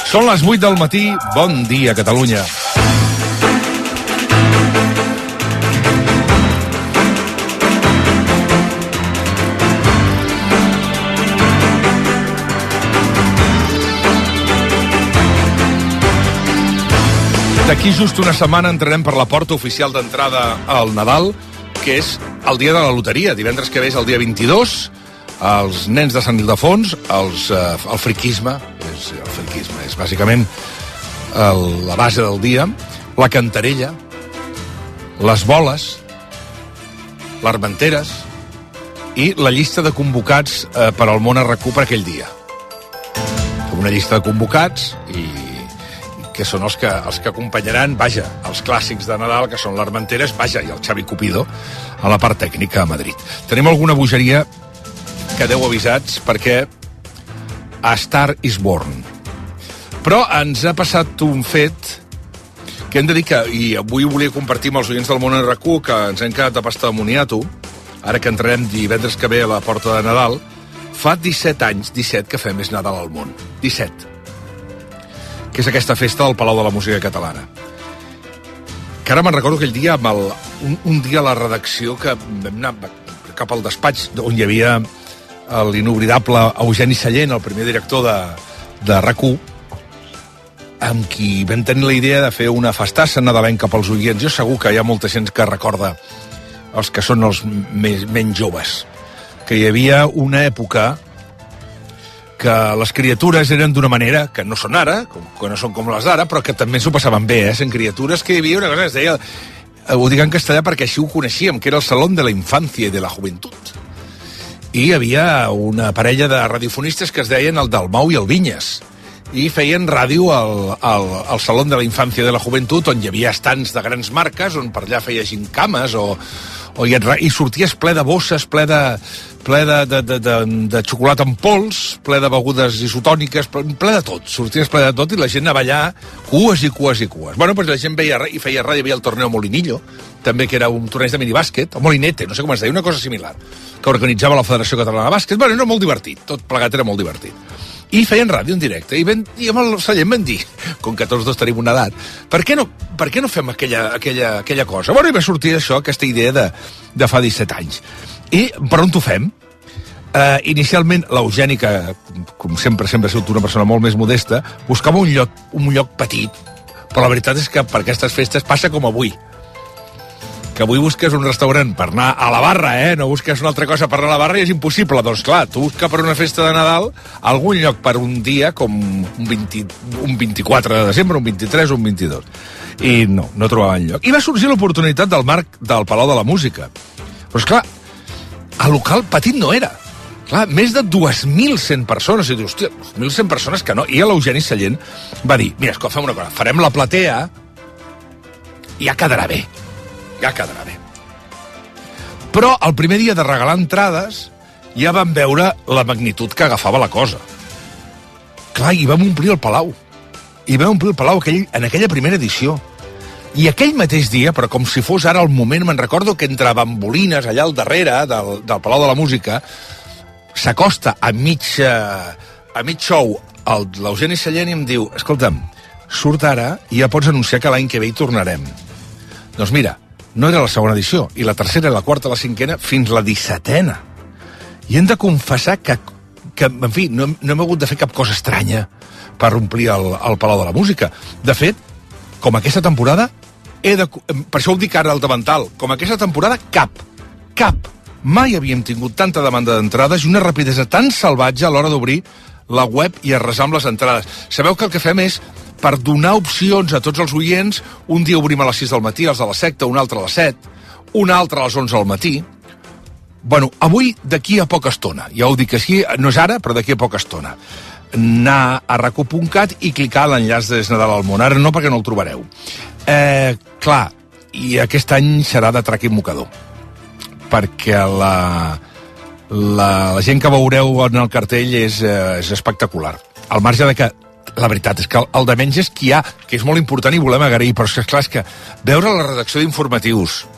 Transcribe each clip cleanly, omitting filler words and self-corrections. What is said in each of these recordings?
Són les 8 del matí. Bon dia, Catalunya. D'aquí just una setmana entrarem per la porta oficial d'entrada al Nadal, que és el dia de la loteria. Divendres que ve és el dia 22. Els nens de Sant Ildefons, el friquisme és bàsicament la base del dia, la cantarella, les boles, les armenteres i la llista de convocats per al món RQ per aquell dia. Una llista de convocats i que són els que acompanyaran, els clàssics de Nadal, que són les armenteres, i el Xavi Cupido a la part tècnica a Madrid. Tenim alguna bogeria que deu avisats perquè A Star is Born. Però ens ha passat un fet que hem de dir que, i avui ho volia compartir amb els oients del món RQ, que ens hem quedat de pasta de moniato, ara que entrarem divendres que ve a la porta de Nadal. Fa 17 anys, 17, que fem És Nadal al món. 17. Que és aquesta festa del Palau de la Música Catalana. Que ara me'n recordo aquell dia, un dia a la redacció, que vam anar cap al despatx on hi havia l'inoblidable Eugeni Sallent, el primer director de RAC1, amb qui vam tenir la idea de fer una festassa nadalenca pels oients. Jo segur que hi ha molta gent que recorda, els que són els menys joves, que hi havia una època que les criatures eren d'una manera que no són ara, que no són com les d'ara, però que també s'ho passaven bé, Sent criatures que hi havia una cosa que es deia, ho dic en castellà perquè així ho coneixíem, que era el Salón de la Infancia i de la Juventud. I hi havia una parella de radiofonistes que es deien el Dalmau i el Vinyes, i feien ràdio al Salón de la Infancia i de la Juventud, on hi havia estants de grans marques, on per allà feia gincames, i sorties ple de bosses, ple de xocolata en pols, ple de begudes isotòniques, ple de tot. Sorties ple de tot i la gent anava allà cues i cues i cues. Bueno, doncs la gent veia i feia ràdio, hi havia el torneo Molinillo, també, que era un torneig de minibàsquet, o Molinete, no sé com es deia, una cosa similar, que organitzava la Federació Catalana de Bàsquet. Bueno, era molt divertit, tot plegat era molt divertit. I feien ràdio en directe, i amb el Sallent vam dir, com que tots dos tenim una edat, per què no fem aquella cosa? Bueno, i va sortir això, aquesta idea de fa 17 anys. I per on ho fem? Inicialment, l'Eugeni, que com sempre ha sigut una persona molt més modesta, buscava un lloc petit, però la veritat és que per aquestes festes passa com avui, que avui busques un restaurant per anar a la barra, no busques una altra cosa per anar a la barra i és impossible. Doncs clar, tu busques per una festa de Nadal algun lloc per un dia com un 24 de desembre, un 23 o un 22. I no trobaven lloc. I va sorgir l'oportunitat del marc del Palau de la Música. Però esclar, el local petit no era. Clar, més de 2.100 persones. I dius, hòstia, 2.100 persones que no. I l'Eugeni Sallent va dir, mira, escolta, fem una cosa, farem la platea i ja quedarà bé. Però el primer dia de regalar entrades ja vam veure la magnitud que agafava la cosa. Clar, i vam omplir el Palau. En aquella primera edició. I aquell mateix dia, però com si fos ara el moment, me'n recordo que entre bambolines allà al darrere del Palau de la Música s'acosta a mig show l'Eugeni Sallent i em diu, escolta'm, surt ara i ja pots anunciar que l'any que ve hi tornarem. Doncs mira, no era la segona edició, i la tercera, la quarta, la cinquena, fins la 17ena. I hem de confessar que en fi, no hem hagut de fer cap cosa estranya per omplir el Palau de la Música. De fet, com aquesta temporada, per això ho dic ara al davantal, com aquesta temporada, cap. Mai havíem tingut tanta demanda d'entrades i una rapidesa tan salvatge a l'hora d'obrir la web i arrasar amb les entrades. Sabeu que el que fem és, per donar opcions a tots els oients, un dia obrim a les 6 del matí, els de la secta, un altre a les 7, un altre a les 11 del matí. Bueno, avui, d'aquí a poca estona, ja ho dic així, no és ara, però d'aquí a poca estona, anar a raco.cat i clicar a l'enllaç d'És Nadal al món. Ara no, perquè no el trobareu. Clar, i aquest any serà de trac i mocador, perquè la gent que veureu en el cartell és espectacular. Al marge de que la veritat és que el de menys és qui hi ha, que és molt important i volem agrair, però és clar, és que veure la redacció d'informatius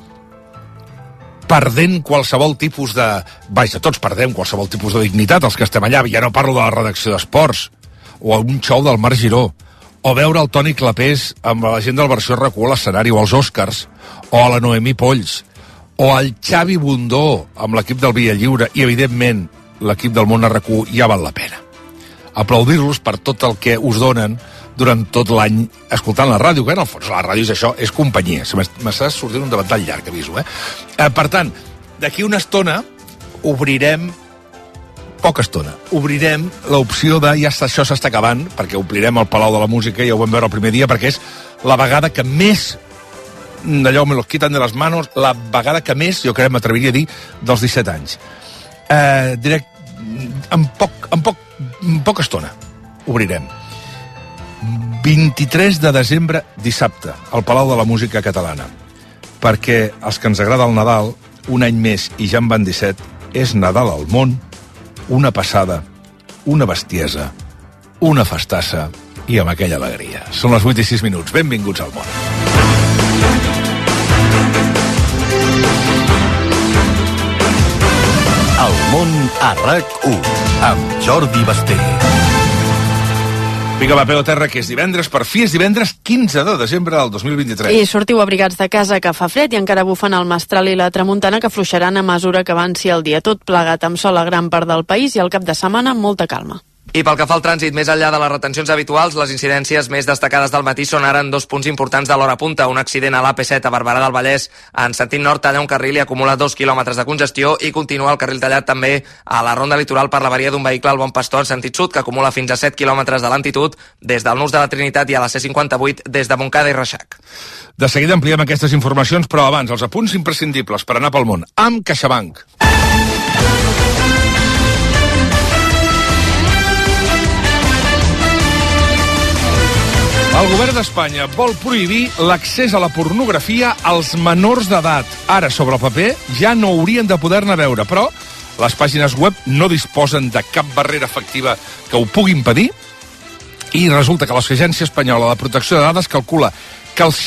perdent qualsevol tipus de... Vaja, tots perdem qualsevol tipus de dignitat, els que estem allà, ja no parlo de la redacció d'esports, o un show del Marc Giró, o veure el Toni Clapés amb la gent del Versió RQ a l'escenari, o els Oscars, o a la Noemí Polls, o el Xavi Bundó amb l'equip del Via Lliure, i evidentment l'equip del Món RQ, ja val la pena. Aplaudir-los per tot el que us donen durant tot l'any escoltant la ràdio, que en el fons la ràdio és això, és companyia. M'està sortint un davantall llarg, aviso, Per tant, d'aquí una estona obrirem poca estona. Obrirem l'opció de això s'està acabant, perquè omplirem el Palau de la Música, ja ho vam veure el primer dia, perquè és la vegada que més, d'allò me los quitan de les manos, la vegada que més, jo crec, m'atreviria a dir, dels 17 anys. En poca estona obrirem. 23 de desembre, dissabte, al Palau de la Música Catalana. Perquè els que ens agrada el Nadal, un any més, i ja en van 17, és Nadal al món, una passada, una bestiesa, una festassa i amb aquella alegria. Són les 8 i 6 minuts. Benvinguts al món. El món a RAC1 amb Jordi Basté. Vinga, va, peu a terra, que és divendres, per fi és divendres 15 de desembre del 2023. I sortiu abrigats de casa, que fa fred i encara bufen el mestral i la tramuntana, que afluixaran a mesura que avanci el dia. Tot plegat amb sol a gran part del país i al cap de setmana molta calma. I pel que fa al trànsit, més enllà de les retencions habituals, les incidències més destacades del matí són ara en 2 punts importants de l'hora punta. Un accident a l'AP7 a Barberà del Vallès en sentit nord talla un carril i acumula 2 quilòmetres de congestió, i continua el carril tallat també a la ronda litoral per l'avaria d'un vehicle al Bon Pastor en sentit sud, que acumula fins a 7 quilòmetres de lentitud des del Nus de la Trinitat i a la C58 des de Montcada i Reixac. De seguida ampliem aquestes informacions, però abans els apunts imprescindibles per anar pel món amb CaixaBank. El govern d'Espanya vol prohibir l'accés a la pornografia als menors d'edat. Ara, sobre el paper, ja no haurien de poder-ne veure, però les pàgines web no disposen de cap barrera efectiva que ho pugui impedir, i resulta que l'Agència Espanyola de Protecció de Dades calcula que el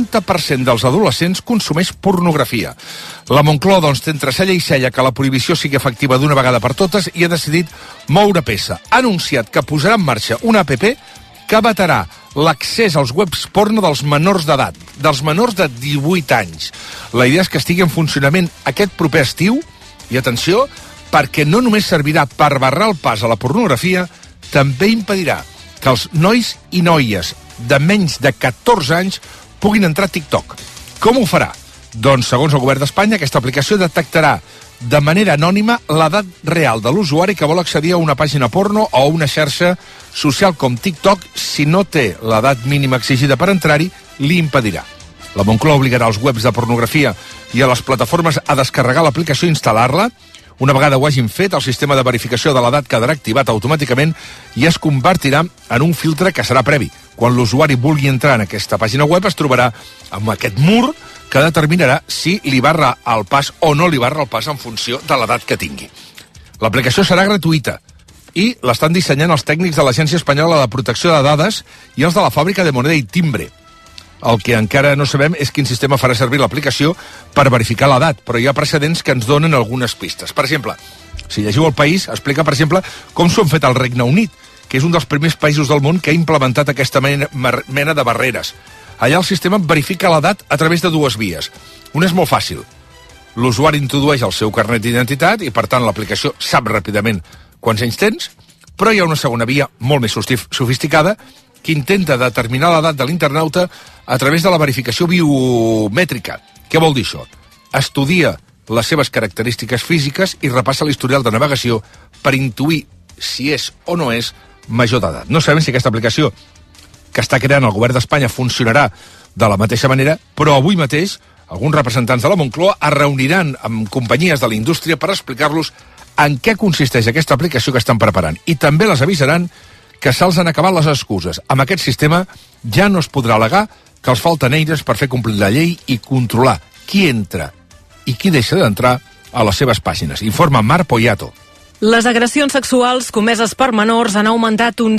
60% dels adolescents consumeix pornografia. La Moncloa, doncs, té entre cella i cella que la prohibició sigui efectiva d'una vegada per totes i ha decidit moure peça. Ha anunciat que posarà en marxa una app que vetarà l'accés als webs porno dels menors d'edat, dels menors de 18 anys. La idea és que estigui en funcionament aquest proper estiu, i atenció, perquè no només servirà per barrar el pas a la pornografia, també impedirà que els nois i noies de menys de 14 anys puguin entrar a TikTok. Com ho farà? Doncs, segons el govern d'Espanya, aquesta aplicació detectarà de manera anònima l'edat real de l'usuari que vol accedir a una pàgina porno o a una xarxa social com TikTok. Si no té l'edat mínima exigida per entrar-hi, li impedirà. La Moncloa obligarà als webs de pornografia i a les plataformes a descarregar l'aplicació i instal·lar-la. Una vegada ho hagin fet, el sistema de verificació de l'edat quedarà activat automàticament i es convertirà en un filtre que serà previ. Quan l'usuari vulgui entrar en aquesta pàgina web es trobarà amb aquest mur que determinarà si li barra el pas o no li barra el pas en funció de l'edat que tingui. L'aplicació serà gratuïta i l'estan dissenyant els tècnics de l'Agència Espanyola de Protecció de Dades i els de la fàbrica de Moneda i Timbre. El que encara no sabem és quin sistema farà servir l'aplicació per verificar l'edat, però hi ha precedents que ens donen algunes pistes. Per exemple, si llegiu El País, explica, per exemple, com s'ho han fet al Regne Unit, que és un dels primers països del món que ha implementat aquesta mena de barreres. Allà el sistema verifica l'edat a través de 2 vies. Una és molt fàcil. L'usuari introdueix el seu carnet d'identitat i, per tant, l'aplicació sap ràpidament quants anys tens, però hi ha una segona via molt més sofisticada que intenta determinar l'edat de l'internauta a través de la verificació biomètrica. Què vol dir això? Estudia les seves característiques físiques i repassa l'historial de navegació per intuir si és o no és major d'edat. No sabem si aquesta aplicació que està creant el govern d'Espanya funcionarà de la mateixa manera, però avui mateix alguns representants de la Moncloa es reuniran amb companyies de la indústria per explicar-los en què consisteix aquesta aplicació que estan preparant. I també les avisaran que se'ls han acabat les excuses. Amb aquest sistema ja no es podrà al·legar que els falten eines per fer complir la llei i controlar qui entra i qui deixa d'entrar a les seves pàgines. Informa Marc Poyato. Les agressions sexuals comeses per menors han augmentat un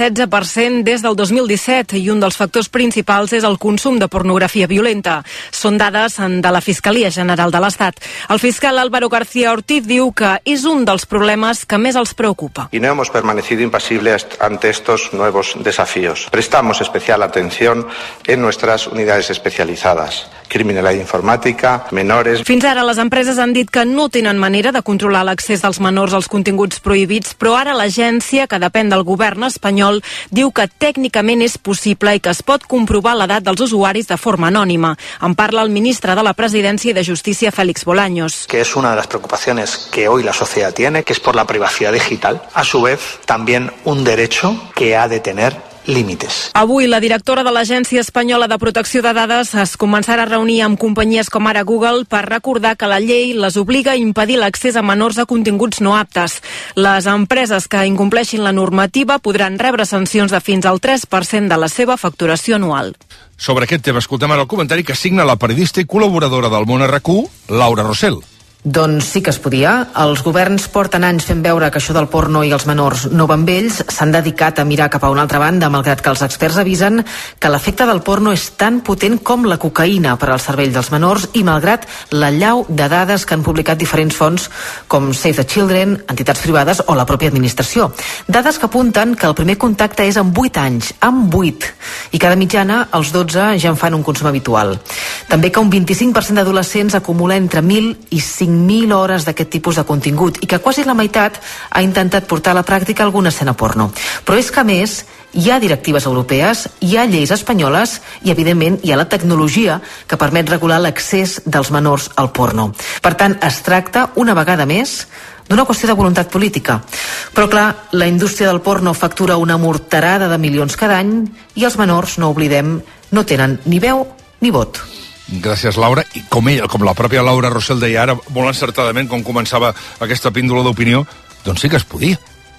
116% des del 2017 i un dels factors principals és el consum de pornografia violenta. Són dades de la Fiscalia General de l'Estat. El fiscal Álvaro García Ortiz diu que és un dels problemes que més els preocupa. Y no hemos permanecido impasibles ante estos nuevos desafíos. Prestamos especial atención en nuestras unidades especializadas. Criminalidad informàtica, menores... Fins ara les empreses han dit que no tenen manera de controlar l'accés dels menors als continguts prohibits, però ara l'agència, que depèn del govern espanyol, diu que tècnicament és possible i que es pot comprovar l'edat dels usuaris de forma anònima. En parla el ministre de la Presidència i de Justícia, Félix Bolaños. Que es una de las preocupaciones que hoy la sociedad tiene, que es por la privacidad digital. A su vez, también un derecho que ha de tener límites. Avui la directora de l'Agència Espanyola de Protecció de Dades es començarà a reunir amb companyies com ara Google per recordar que la llei les obliga a impedir l'accés a menors a continguts no aptes. Les empreses que incompleixin la normativa podran rebre sancions de fins al 3% de la seva facturació anual. Sobre aquest tema escoltem ara el comentari que signa la periodista i col·laboradora del Món RQ, Laura Rossell. Doncs sí que es podia. Els governs porten anys fent veure que això del porno i els menors no van amb ells, s'han dedicat a mirar cap a una altra banda, malgrat que els experts avisen que l'efecte del porno és tan potent com la cocaïna per al cervell dels menors i malgrat la llau de dades que han publicat diferents fonts com Save the Children, entitats privades o la pròpia administració. Dades que apunten que el primer contacte és amb 8 anys, amb 8, i cada mitjana els 12 ja en fan un consum habitual. També que un 25% d'adolescents acumula entre 1.000 i 5.000 hores d'aquest tipus de contingut i que quasi la meitat ha intentat portar a la pràctica alguna escena porno. Però és que, a més, hi ha directives europees, hi ha lleis espanyoles i, evidentment, hi ha la tecnologia que permet regular l'accés dels menors al porno. Per tant, es tracta, una vegada més, d'una qüestió de voluntat política. Però, clar, la indústria del porno factura una morterada de milions cada any i els menors, no oblidem, no tenen ni veu ni vot. Gràcies, Laura. I com la pròpia Laura Rossell deia ara, molt encertadament, com començava aquesta píndola d'opinió, doncs sí que es podia.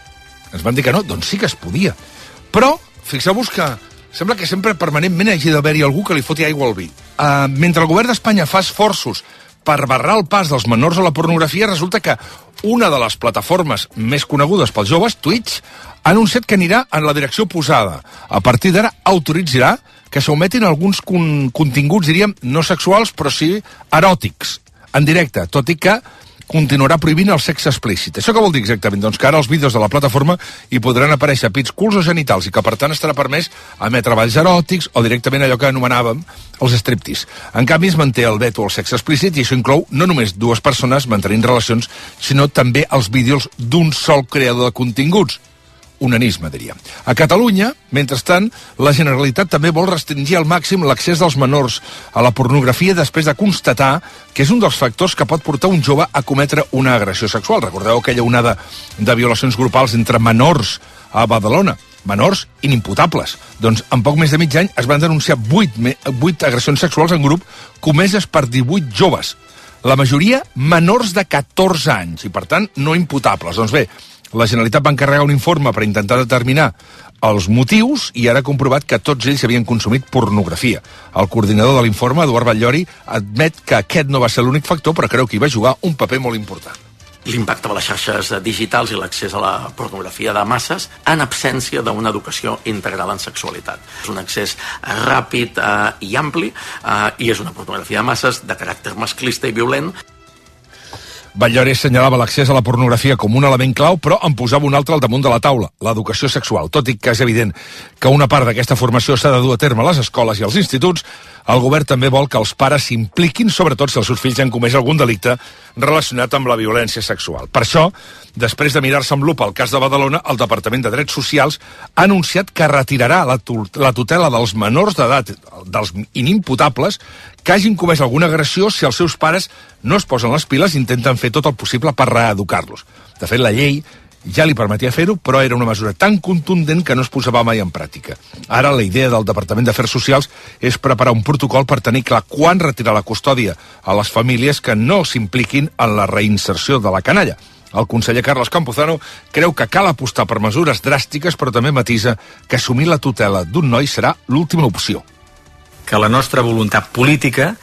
Ens van dir que no, doncs sí que es podia. Però, fixeu-vos que sembla que sempre permanentment hagi d'haver-hi algú que li foti aigua al vi. Mentre el govern d'Espanya fa esforços per barrar el pas dels menors a la pornografia, resulta que una de les plataformes més conegudes pels joves, Twitch, ha anunciat que anirà en la direcció oposada. A partir d'ara autoritzarà que s'ometin alguns continguts, diríem, no sexuals, però sí eròtics, en directe, tot i que continuarà prohibint el sexe explícit. Això què vol dir exactament? Doncs que ara els vídeos de la plataforma hi podran aparèixer pits, culs o genitals i que, per tant, estarà permès emetre balls eròtics o directament allò que anomenàvem els striptease. En canvi, es manté el veto al sexe explícit i això inclou no només dues persones mantenint relacions, sinó també els vídeos d'un sol creador de continguts. Onanisme, diríem. A Catalunya, mentrestant, la Generalitat també vol restringir al màxim l'accés dels menors a la pornografia després de constatar que és un dels factors que pot portar un jove a cometre una agressió sexual. Recordeu aquella onada de violacions grupals entre menors a Badalona, menors inimputables. Doncs en poc més de mig any es van denunciar 8 agressions sexuals en grup comeses per 18 joves. La majoria menors de 14 anys i, per tant, no imputables. Doncs bé, la Generalitat va encarregar un informe per intentar determinar els motius i ara ha comprovat que tots ells havien consumit pornografia. El coordinador de l'informe, Eduard Batllori, admet que aquest no va ser l'únic factor, però creu que hi va jugar un paper molt important. L'impacte de les xarxes digitals i l'accés a la pornografia de masses en absència d'una educació integral en sexualitat. És un accés ràpid i ampli i és una pornografia de masses de caràcter masclista i violent. Batllori assenyalava l'accés a la pornografia com un element clau, però en posava un altre al damunt de la taula, l'educació sexual. Tot i que és evident que una part d'aquesta formació s'ha de dur a terme a les escoles i als instituts, el govern també vol que els pares s'impliquin, sobretot si els seus fills han comès algun delicte relacionat amb la violència sexual. Per això, després de mirar-se amb lupa el cas de Badalona, el Departament de Drets Socials ha anunciat que retirarà la tutela dels menors d'edat, dels inimputables, que hagin comès alguna agressió si els seus pares no es posen les piles i intenten fer tot el possible per reeducar-los. De fet, la llei ja li permetia fer-ho, però era una mesura tan contundent que no es posava mai en pràctica. Ara la idea del Departament d'Afers Socials és preparar un protocol per tenir clar quan retirar la custòdia a les famílies que no s'impliquin en la reinserció de la canalla. El conseller Carles Campuzano creu que cal apostar per mesures dràstiques, però també matisa que assumir la tutela d'un noi serà l'última opció. Que la nostra voluntat política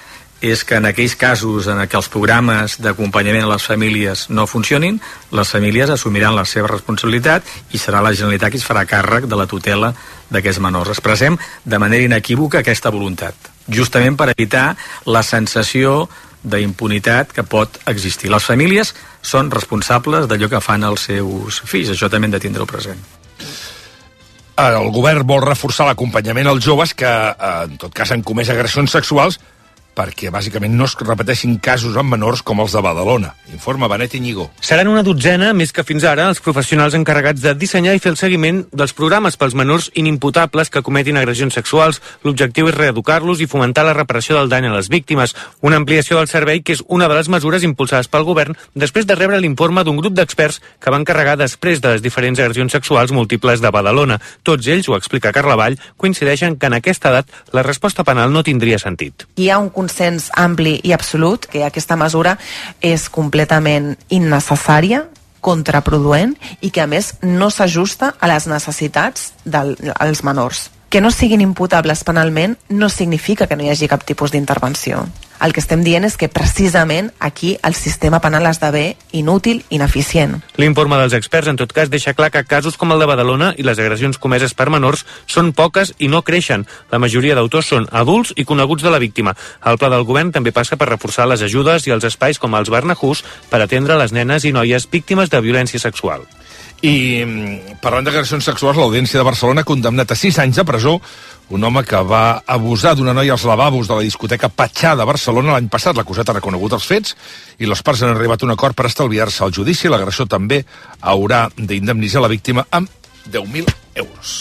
és que en aquells casos en què els programes d'acompanyament a les famílies no funcionin, les famílies assumiran la seva responsabilitat i serà la Generalitat qui es farà càrrec de la tutela d'aquests menors. Expressem de manera inequívoca aquesta voluntat, justament per evitar la sensació d'impunitat que pot existir. Les famílies són responsables d'allò que fan els seus fills, això també hem de tindre-ho present. El govern vol reforçar l'acompanyament als joves que, en tot cas, han comès agressions sexuals perquè, bàsicament, no es repeteixin casos amb menors com els de Badalona. Informa Benet Iñigo. Seran una dotzena, més que fins ara, els professionals encarregats de dissenyar i fer el seguiment dels programes pels menors inimputables que cometin agressions sexuals. L'objectiu és reeducar-los i fomentar la reparació del dany a les víctimes. Una ampliació del servei que és una de les mesures impulsades pel govern després de rebre l'informe d'un grup d'experts que van encarregar després de les diferents agressions sexuals múltiples de Badalona. Tots ells, ho explica Carla Vall, coincideixen que en aquesta edat la resposta penal no tindria sentit. Hi ha un consens ampli i absolut que aquesta mesura és completament innecessària, contraproduent i que a més no s'ajusta a les necessitats dels menors. Que no siguin imputables penalment no significa que no hi hagi cap tipus d'intervenció. El que estem dient és que precisament aquí el sistema penal esdevé inútil, ineficient. L'informe dels experts en tot cas deixa clar que casos com el de Badalona i les agressions comeses per menors són poques i no creixen. La majoria d'autors són adults i coneguts de la víctima. El pla del govern també passa per reforçar les ajudes i els espais com els Barnahus per atendre les nenes i noies víctimes de violència sexual. I parlant d'agressions sexuals, l'Audiència de Barcelona ha condemnat a 6 anys de presó un home que va abusar d'una noia als lavabos de la discoteca Patxà de Barcelona l'any passat. L'acusat ha reconegut els fets i les parts han arribat a un acord per estalviar-se el judici. L'agressor també haurà d'indemnitzar la víctima amb 10.000 euros.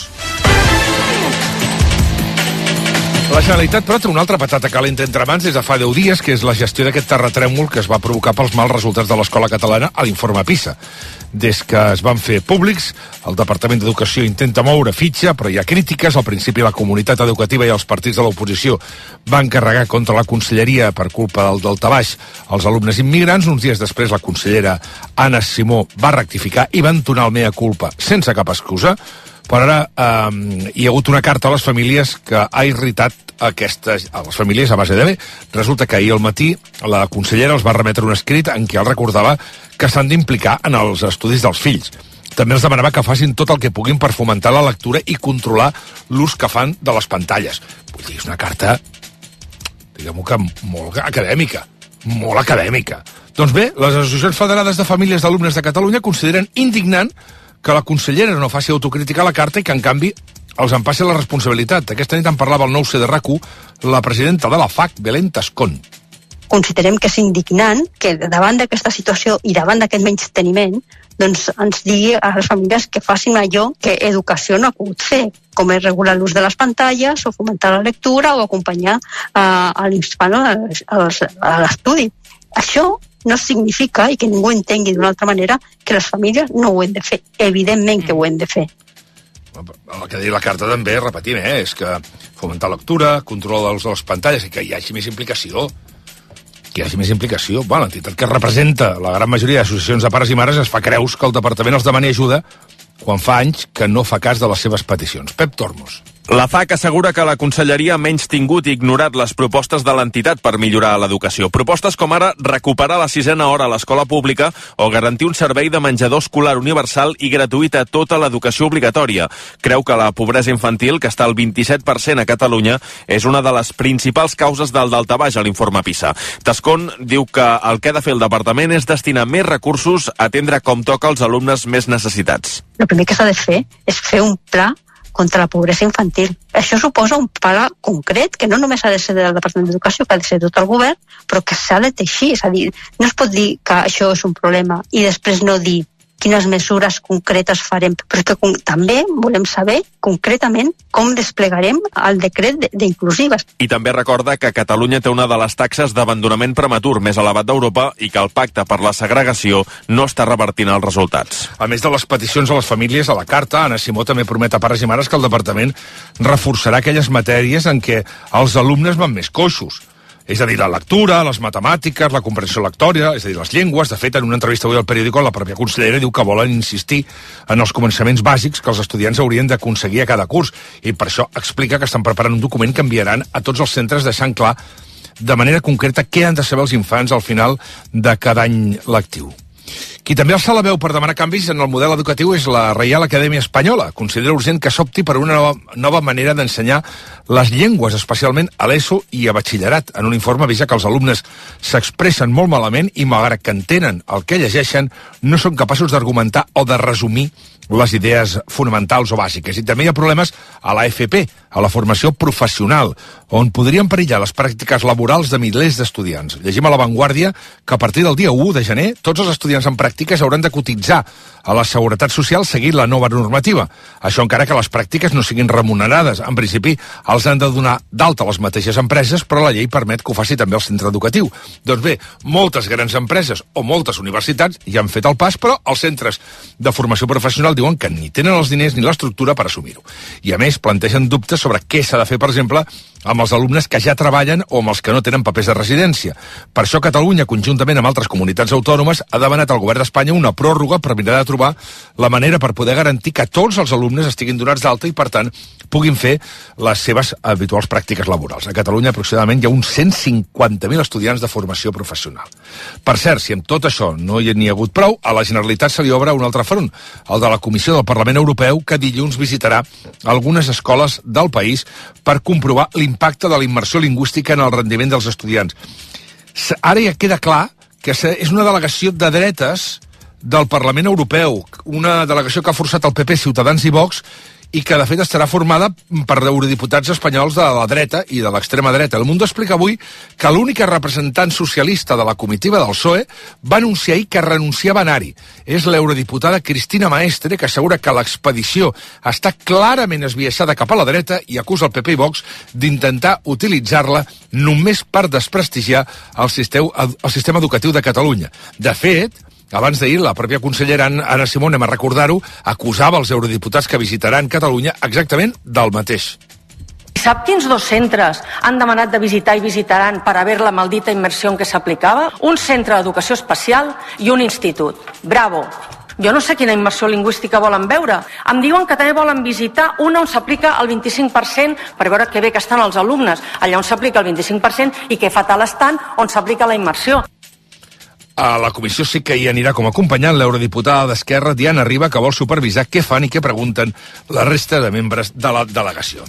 La Generalitat, però, té una altra patata calenta entre mans des de fa 10 dies, que és la gestió d'aquest terratrèmol que es va provocar pels mals resultats de l'escola catalana a l'informe PISA. Des que es van fer públics, el Departament d'Educació intenta moure fitxa, però hi ha crítiques. Al principi la comunitat educativa i els partits de l'oposició van carregar contra la conselleria per culpa del daltabaix als alumnes immigrants. Uns dies després la consellera Anna Simó va rectificar i va entonar el mea culpa sense cap excusa. Però ara hi ha hagut una carta a les famílies que ha irritat a les famílies a base de bé. Resulta que ahir al matí la consellera els va remetre un escrit en què els recordava que s'han d'implicar en els estudis dels fills. També els demanava que facin tot el que puguin per fomentar la lectura i controlar l'ús que fan de les pantalles. Vull dir, és una carta, diguem-ho que molt acadèmica, molt acadèmica. Doncs bé, les associacions federades de famílies d'alumnes de Catalunya consideren indignant que la consellera no faci autocrítica a la carta i que, en canvi, els en passi la responsabilitat. Aquesta nit en parlava el 9C de RAC1 la presidenta de la FAC, Belén Tascón. Considerem que és indignant que davant d'aquesta situació i davant d'aquest menysteniment doncs ens digui a les famílies que facin allò que educació no ha pogut fer, com és regular l'ús de les pantalles o fomentar la lectura o acompanyar a l'infant a l'estudi. Això no significa, i que ningú entengui d'una altra manera, que les famílies no ho hem de fer. Evidentment que ho hem de fer. El que deia la carta també, repetim, és que fomentar lectura, control de les pantalles i que hi hagi més implicació. Que hi hagi més implicació. Bueno, l'entitat que representa la gran majoria d'associacions de pares i mares es fa creus que el departament els demani ajuda quan fa anys que no fa cas de les seves peticions. Pep Tormos. La FAC assegura que la conselleria ha menystingut i ignorat les propostes de l'entitat per millorar l'educació. Propostes com ara recuperar la 6a hora a l'escola pública o garantir un servei de menjador escolar universal i gratuït a tota l'educació obligatòria. Creu que la pobresa infantil, que està al 27% a Catalunya, és una de les principals causes del daltabaix a l'informe PISA. Tascón diu que el que ha de fer el departament és destinar més recursos a atendre com toca els alumnes més necessitats. El primer que s'ha de fer és fer un pla contra la pobresa infantil. Això suposa un pla concret que no només ha de ser del Departament d'Educació, que ha de ser tot el govern, però que s'ha de teixir. És a dir, no es pot dir que això és un problema i després no dir quines mesures concretes farem, però és que també volem saber concretament com desplegarem el decret d'inclusives. I també recorda que Catalunya té una de les taxes d'abandonament prematur més elevat d'Europa i que el pacte per la segregació no està revertint els resultats. A més de les peticions a les famílies, a la carta, Anna Simó també promet a pares i mares que el departament reforçarà aquelles matèries en què els alumnes van més coixos. És a dir, la lectura, les matemàtiques, la comprensió lectòria, és a dir, les llengües. De fet, en una entrevista avui al periòdico, la pròpia consellera diu que volen insistir en els començaments bàsics que els estudiants haurien d'aconseguir a cada curs. I per això explica que estan preparant un document que enviaran a tots els centres deixant clar de manera concreta què han de saber els infants al final de cada any lectiu. Qui també alça la veu per demanar canvis en el model educatiu és la Reial Acadèmia Espanyola. Considera urgent que s'opti per una nova manera d'ensenyar les llengües, especialment a l'ESO i a batxillerat. En un informe avisa que els alumnes s'expressen molt malament i, malgrat que entenen el que llegeixen, no són capaços d'argumentar o de resumir les idees fonamentals o bàsiques. I també hi ha problemes a la FP, a la formació professional, on podrien perillar les pràctiques laborals de milers d'estudiants. Llegim a La Vanguardia que a partir del dia 1 de gener tots els estudiants en pràctiques hauran de cotitzar a la Seguretat Social seguint la nova normativa. Això encara que les pràctiques no siguin remunerades. En principi, els han de donar d'alta les mateixes empreses, però la llei permet que ho faci també el centre educatiu. Doncs bé, moltes grans empreses o moltes universitats ja han fet el pas, però els centres de formació professional diuen que ni tenen els diners ni l'estructura per assumir-ho. I a més, plantegen dubtes sobre què s'ha de fer, per exemple, amb els alumnes que ja treballen o amb els que no tenen papers de residència. Per això Catalunya, conjuntament amb altres comunitats autònomes, ha demanat al govern d'Espanya una pròrroga per mirar de trobar la manera per poder garantir que tots els alumnes estiguin donats d'alta i, per tant, puguin fer les seves habituals pràctiques laborals. A Catalunya, aproximadament, hi ha uns 150.000 estudiants de formació professional. Per cert, si amb tot això no hi ha hagut prou, a la Generalitat se li obre un altre front, el de la Comissió del Parlament Europeu, que dilluns visitarà algunes escoles del país per comprovar l'impacte de la immersió lingüística en el rendiment dels estudiants. Ara ja queda clar que és una delegació de dretes del Parlament Europeu, una delegació que ha forçat el PP, Ciutadans i Vox, i que de fet estarà formada per eurodiputats espanyols de la dreta i de l'extrema dreta. El Mundo explica avui que l'única representant socialista de la comitiva del PSOE va anunciar ahir que renunciava a anar-hi. És l'eurodiputada Cristina Maestre, que assegura que l'expedició està clarament esbiaixada cap a la dreta i acusa el PP i Vox d'intentar utilitzar-la només per desprestigiar el sistema educatiu de Catalunya. De fet, abans d'ahir, la pròpia consellera Anna Simón, anem a recordar-ho, acusava els eurodiputats que visitaran Catalunya exactament del mateix. Sap quins dos centres han demanat de visitar i visitaran per haver la maldita immersió en què s'aplicava? Un centre d'educació especial i un institut. Bravo! Jo no sé quina immersió lingüística volen veure. Em diuen que també volen visitar una on s'aplica el 25% per veure que bé que estan els alumnes, allà on s'aplica el 25% i que fatal estan on s'aplica la immersió. A la comissió sí que hi anirà com a acompanyant l'eurodiputada d'Esquerra, Diana Riba, que vol supervisar què fan i què pregunten la resta de membres de la delegació.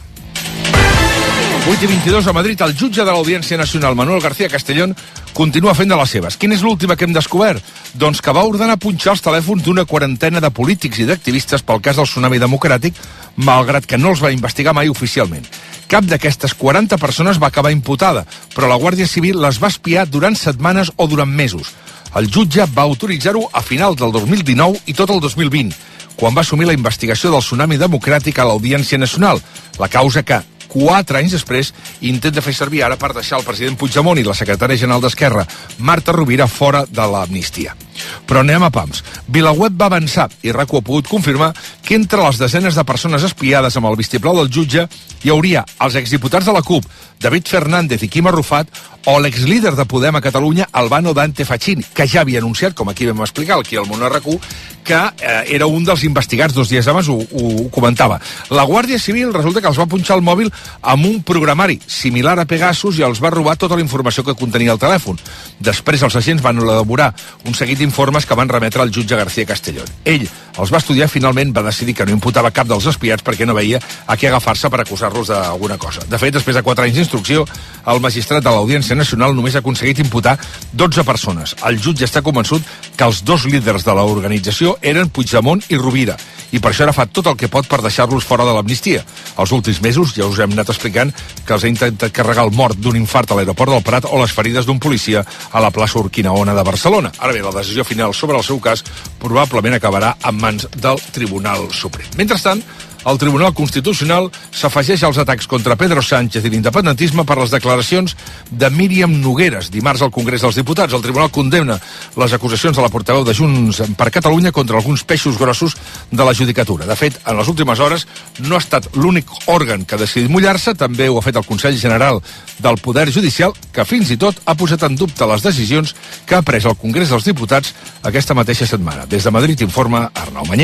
8:22 a Madrid, el jutge de l'Audiència Nacional, Manuel García Castellón, continua fent de les seves. Quina és l'última que hem descobert? Doncs que va ordenar punxar els telèfons d'una quarantena de polítics i d'activistes pel cas del Tsunami Democràtic, malgrat que no els va investigar mai oficialment. Cap d'aquestes 40 persones va acabar imputada, però la Guàrdia Civil les va espiar durant setmanes o durant mesos. El jutge va autoritzar-ho a finals del 2019 i tot el 2020, quan va assumir la investigació del Tsunami Democràtic a l'Audiència Nacional, la causa que 4 anys després intenta fer servir ara per deixar el president Puigdemont i la secretària general d'Esquerra, Marta Rovira, fora de l'amnistia. Però anem a pams. VilaWeb va avançar i RAC1 ha pogut confirmar que entre les desenes de persones espiades amb el vistiplau del jutge hi hauria els exdiputats de la CUP, David Fernández i Quim Arrufat, o l'exlíder de Podem a Catalunya, Albano Dante Fachin, que ja havia anunciat, com aquí vam explicar, aquí al Món RAC1, que era un dels investigats 2 dies abans, ho comentava. La Guàrdia Civil resulta que els va punxar el mòbil amb un programari similar a Pegasus i els va robar tota la informació que contenia el telèfon. Després els agents van elaborar un seguit d'informes que van remetre al jutge García Castellón. Ell els va estudiar i finalment va decidir que no imputava cap dels espiats perquè no veia a què agafar-se per acusar-los d'alguna cosa. De fet, després de 4 anys d'instrucció, el magistrat de l'Audiència Nacional només ha aconseguit imputar 12 persones. El jutge està convençut que els 2 líders de l'organització eren Puigdemont i Rovira, i per això ara fa tot el que pot per deixar-los fora de l'amnistia. Els últims mesos ja us hem anat explicant que els ha intentat carregar el mort d'un infart a l'aeroport del Prat o les ferides d'un policia a la plaça Urquinaona de Barcelona. Ara bé, la decisió final sobre el seu cas probablement acabarà en mans del Tribunal Suprem. Mentrestant, el Tribunal Constitucional s'afegeix als atacs contra Pedro Sánchez i l'independentisme per les declaracions de Míriam Nogueras dimarts al Congrés dels Diputats. El Tribunal condemna les acusacions de la portaveu de Junts per Catalunya contra alguns peixos grossos de la judicatura. De fet, en les últimes hores no ha estat l'únic òrgan que ha decidit mullar-se, també ho ha fet el Consell General del Poder Judicial, que fins i tot ha posat en dubte les decisions que ha pres el Congrés dels Diputats aquesta mateixa setmana. Des de Madrid informa Arnau Manyer.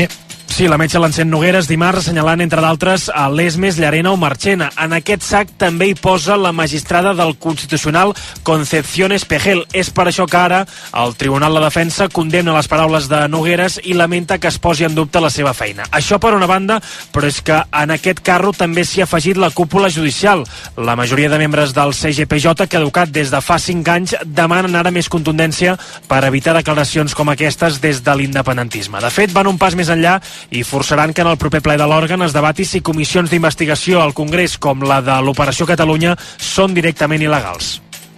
Sí, la metge l'encén Nogueres dimarts, assenyalant, entre d'altres, a Lesmes, Llarena o Marchena. En aquest sac també hi posa la magistrada del Constitucional Concepción Espejel. És per això que ara el Tribunal de Defensa condemna les paraules de Nogueres i lamenta que es posi en dubte la seva feina. Això per una banda, però és que en aquest carro també s'hi ha afegit la cúpula judicial. La majoria de membres del CGPJ, caducat des de fa 5 anys, demanen ara més contundència per evitar declaracions com aquestes des de l'independentisme. De fet, van un pas més enllà i forçaran que en el proper ple de l'òrgan es debati si comissions d'investigació al Congrés com la de l'Operació Catalunya són directament il·legals.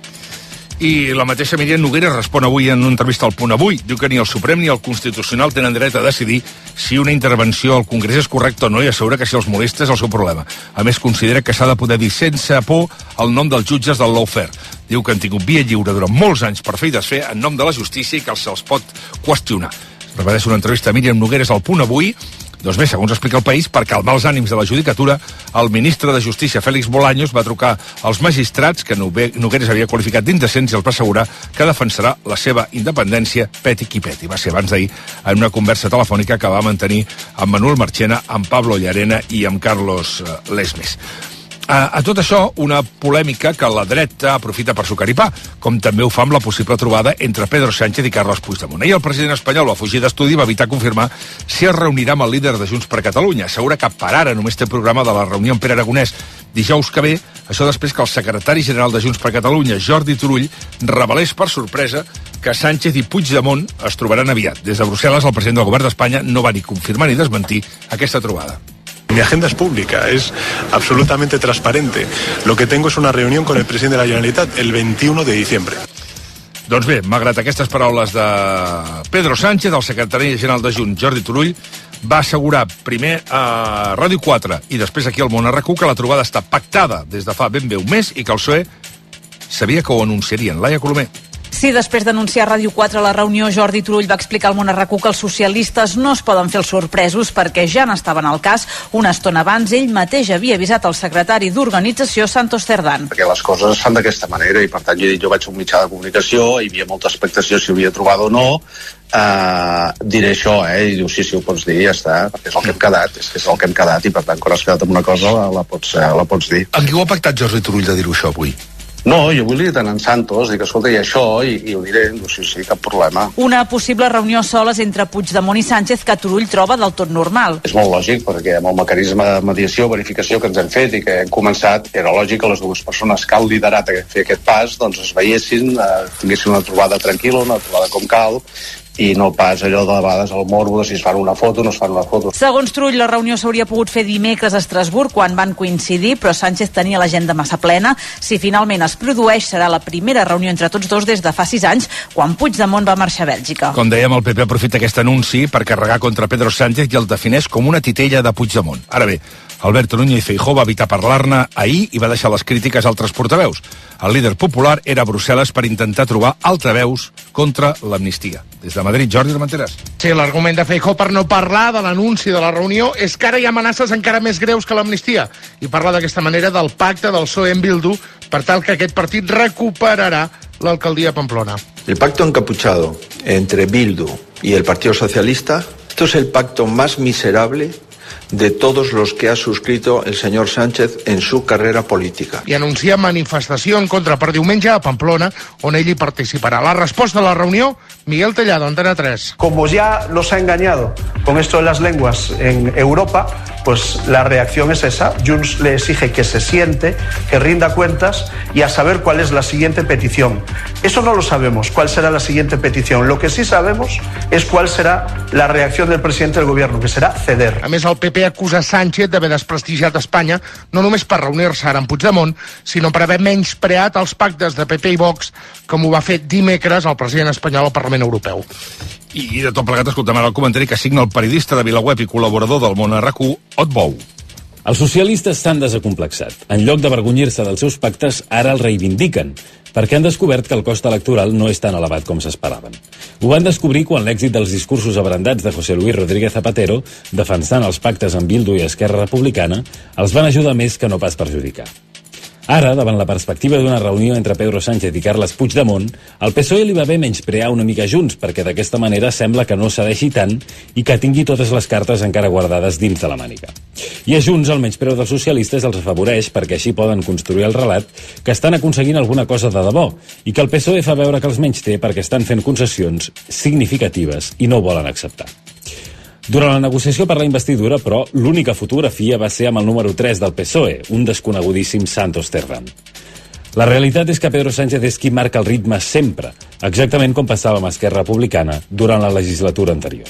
I la mateixa Míriam Nogueres respon avui en una entrevista al Punt Avui. Diu que ni el Suprem ni el Constitucional tenen dret a decidir si una intervenció al Congrés és correcta o no i assegura que si els molesta és el seu problema. A més, considera que s'ha de poder dir sense por el nom dels jutges del lawfare. Diu que han tingut via lliure durant molts anys per fer i desfer en nom de la justícia i que se'ls pot qüestionar. Repeteix una entrevista a Míriam Nogueres al Punt Avui. Doncs bé, segons explica el País, per calmar els ànims de la judicatura, el ministre de Justícia, Félix Bolaños, va trucar als magistrats que Nogueres havia qualificat d'indecents i els va assegurar que defensarà la seva independència peti qui peti. Va ser abans d'ahir en una conversa telefònica que va mantenir amb Manuel Marchena, amb Pablo Llarena i amb Carlos Lesmes. A tot això, una polèmica que la dreta aprofita per sucar i pa, com també ho fa amb la possible trobada entre Pedro Sánchez i Carles Puigdemont. Ahir el president espanyol va fugir d'estudi i va evitar confirmar si es reunirà amb el líder de Junts per Catalunya. Assegura que per ara només té programa de la reunió amb Pere Aragonès dijous que ve, això després que el secretari general de Junts per Catalunya, Jordi Turull, revelés per sorpresa que Sánchez i Puigdemont es trobaran aviat. Des de Brussel·les, el president del govern d'Espanya no va ni confirmar ni desmentir aquesta trobada. Mi agenda es pública, es absolutamente transparente. Lo que tengo es una reunión con el presidente de la Generalitat el 21 de diciembre. Doncs bé, malgrat aquestes paraules de Pedro Sánchez, el secretari general de Junts, Jordi Turull, va assegurar primer a Ràdio 4 i després aquí al Món RQ que la trobada està pactada des de fa ben bé un mes i que el PSOE sabia que ho anunciarien. Laia Colomer. Sí, després d'anunciar a Ràdio 4 la reunió, Jordi Turull va explicar al Món RQ que els socialistes no es poden fer els sorpresos perquè ja n'estaven al cas. Una estona abans, ell mateix havia avisat el secretari d'Organització, Santos Cerdán. Perquè les coses es fan d'aquesta manera i, per tant, jo vaig a un mitjà de comunicació, hi havia molta expectació si ho havia trobat o no, diré això, i diu, sí, ho pots dir, ja està, perquè és el que hem quedat, és el que hem quedat, i per tant, quan has quedat amb una cosa, la pots dir. Amb qui ho ha pactat Jordi Turull de dir-ho això avui? No, jo vull dir tant en Santos, dic, escolta, i això, i ho diré, sí, cap problema. Una possible reunió soles entre Puigdemont i Sánchez que Turull troba del tot normal. És molt lògic, perquè amb el mecanisme de mediació, verificació que ens hem fet i que hem començat, era lògic que les dues persones que han liderat a fer aquest pas, doncs es veiessin, tinguessin una trobada tranquil·la, una trobada com cal, i no pas allò de vegades el morbo de si es fan una foto o no es fan una foto. Segons Turull, la reunió s'hauria pogut fer dimecres a Estrasburg quan van coincidir, però Sánchez tenia l'agenda massa plena. Si finalment es produeix, serà la primera reunió entre tots dos des de fa 6 anys, quan Puigdemont va marxar a Bèlgica. Com dèiem, el PP aprofita aquest anunci per carregar contra Pedro Sánchez i el defineix com una titella de Puigdemont. Ara bé, Alberto Núñez Feijóo va evitar parlar-ne ahir i va deixar les crítiques a altres portaveus. El líder popular era a Brussel·les per intentar trobar altaveus contra l'amnistia. Des de Madrid, Jordi Armenteras. Sí, l'argument de Feijóo per no parlar de l'anunci de la reunió és que ara hi ha amenaces encara més greus que l'amnistia i parla d'aquesta manera del pacte del PSOE amb Bildu per tal que aquest partit recuperarà l'alcaldia de Pamplona. El pacto encapuchado entre Bildu y el Partido Socialista, esto es el pacto más miserable de todos los que ha suscrito el señor Sánchez en su carrera política. I anuncia manifestació en contra per diumenge a Pamplona, on ell hi participarà. La resposta a la reunió, Miguel Tellado, Antena 3. Como ya nos ha engañado con esto de las lenguas en Europa, pues la reacción es esa. Junts le exige que se siente, que rinda cuentas y a saber cuál es la siguiente petición. Eso no lo sabemos, cuál será la siguiente petición. Lo que sí sabemos es cuál será la reacción del presidente del gobierno, que será ceder. A més, el PP acusa Sánchez d'haver desprestigiat Espanya no només per reunir-se ara amb Puigdemont, sinó per haver menyspreat els pactes de PP i Vox, com ho va fer dimecres el president espanyol al Parlament Europeu. I de tot plegat escoltem ara el comentari que signa el periodista de Vilaweb i col·laborador del Món RQ, Ot Bou. Els socialistes s'han desacomplexat. En lloc d'avergonyir-se dels seus pactes, ara el reivindiquen, perquè han descobert que el cost electoral no és tan elevat com s'esperaven. Ho van descobrir quan l'èxit dels discursos abrandats de José Luis Rodríguez Zapatero, defensant els pactes amb Bildu i Esquerra Republicana, els van ajudar més que no pas perjudicar. Ara, davant la perspectiva d'una reunió entre Pedro Sánchez i Carles Puigdemont, al PSOE li va bé menysprear una mica Junts, perquè d'aquesta manera sembla que no cedeixi tant i que tingui totes les cartes encara guardades dins de la màniga. I a Junts el menyspreu dels socialistes els afavoreix perquè així poden construir el relat que estan aconseguint alguna cosa de debò i que el PSOE fa veure que els menysté perquè estan fent concessions significatives i no ho volen acceptar. Durant la negociació per la investidura, però, l'única fotografia va ser amb el número 3 del PSOE, un desconegudíssim Santos Cerdán. La realitat és que Pedro Sánchez és qui marca el ritme sempre, exactament com passava amb Esquerra Republicana durant la legislatura anterior.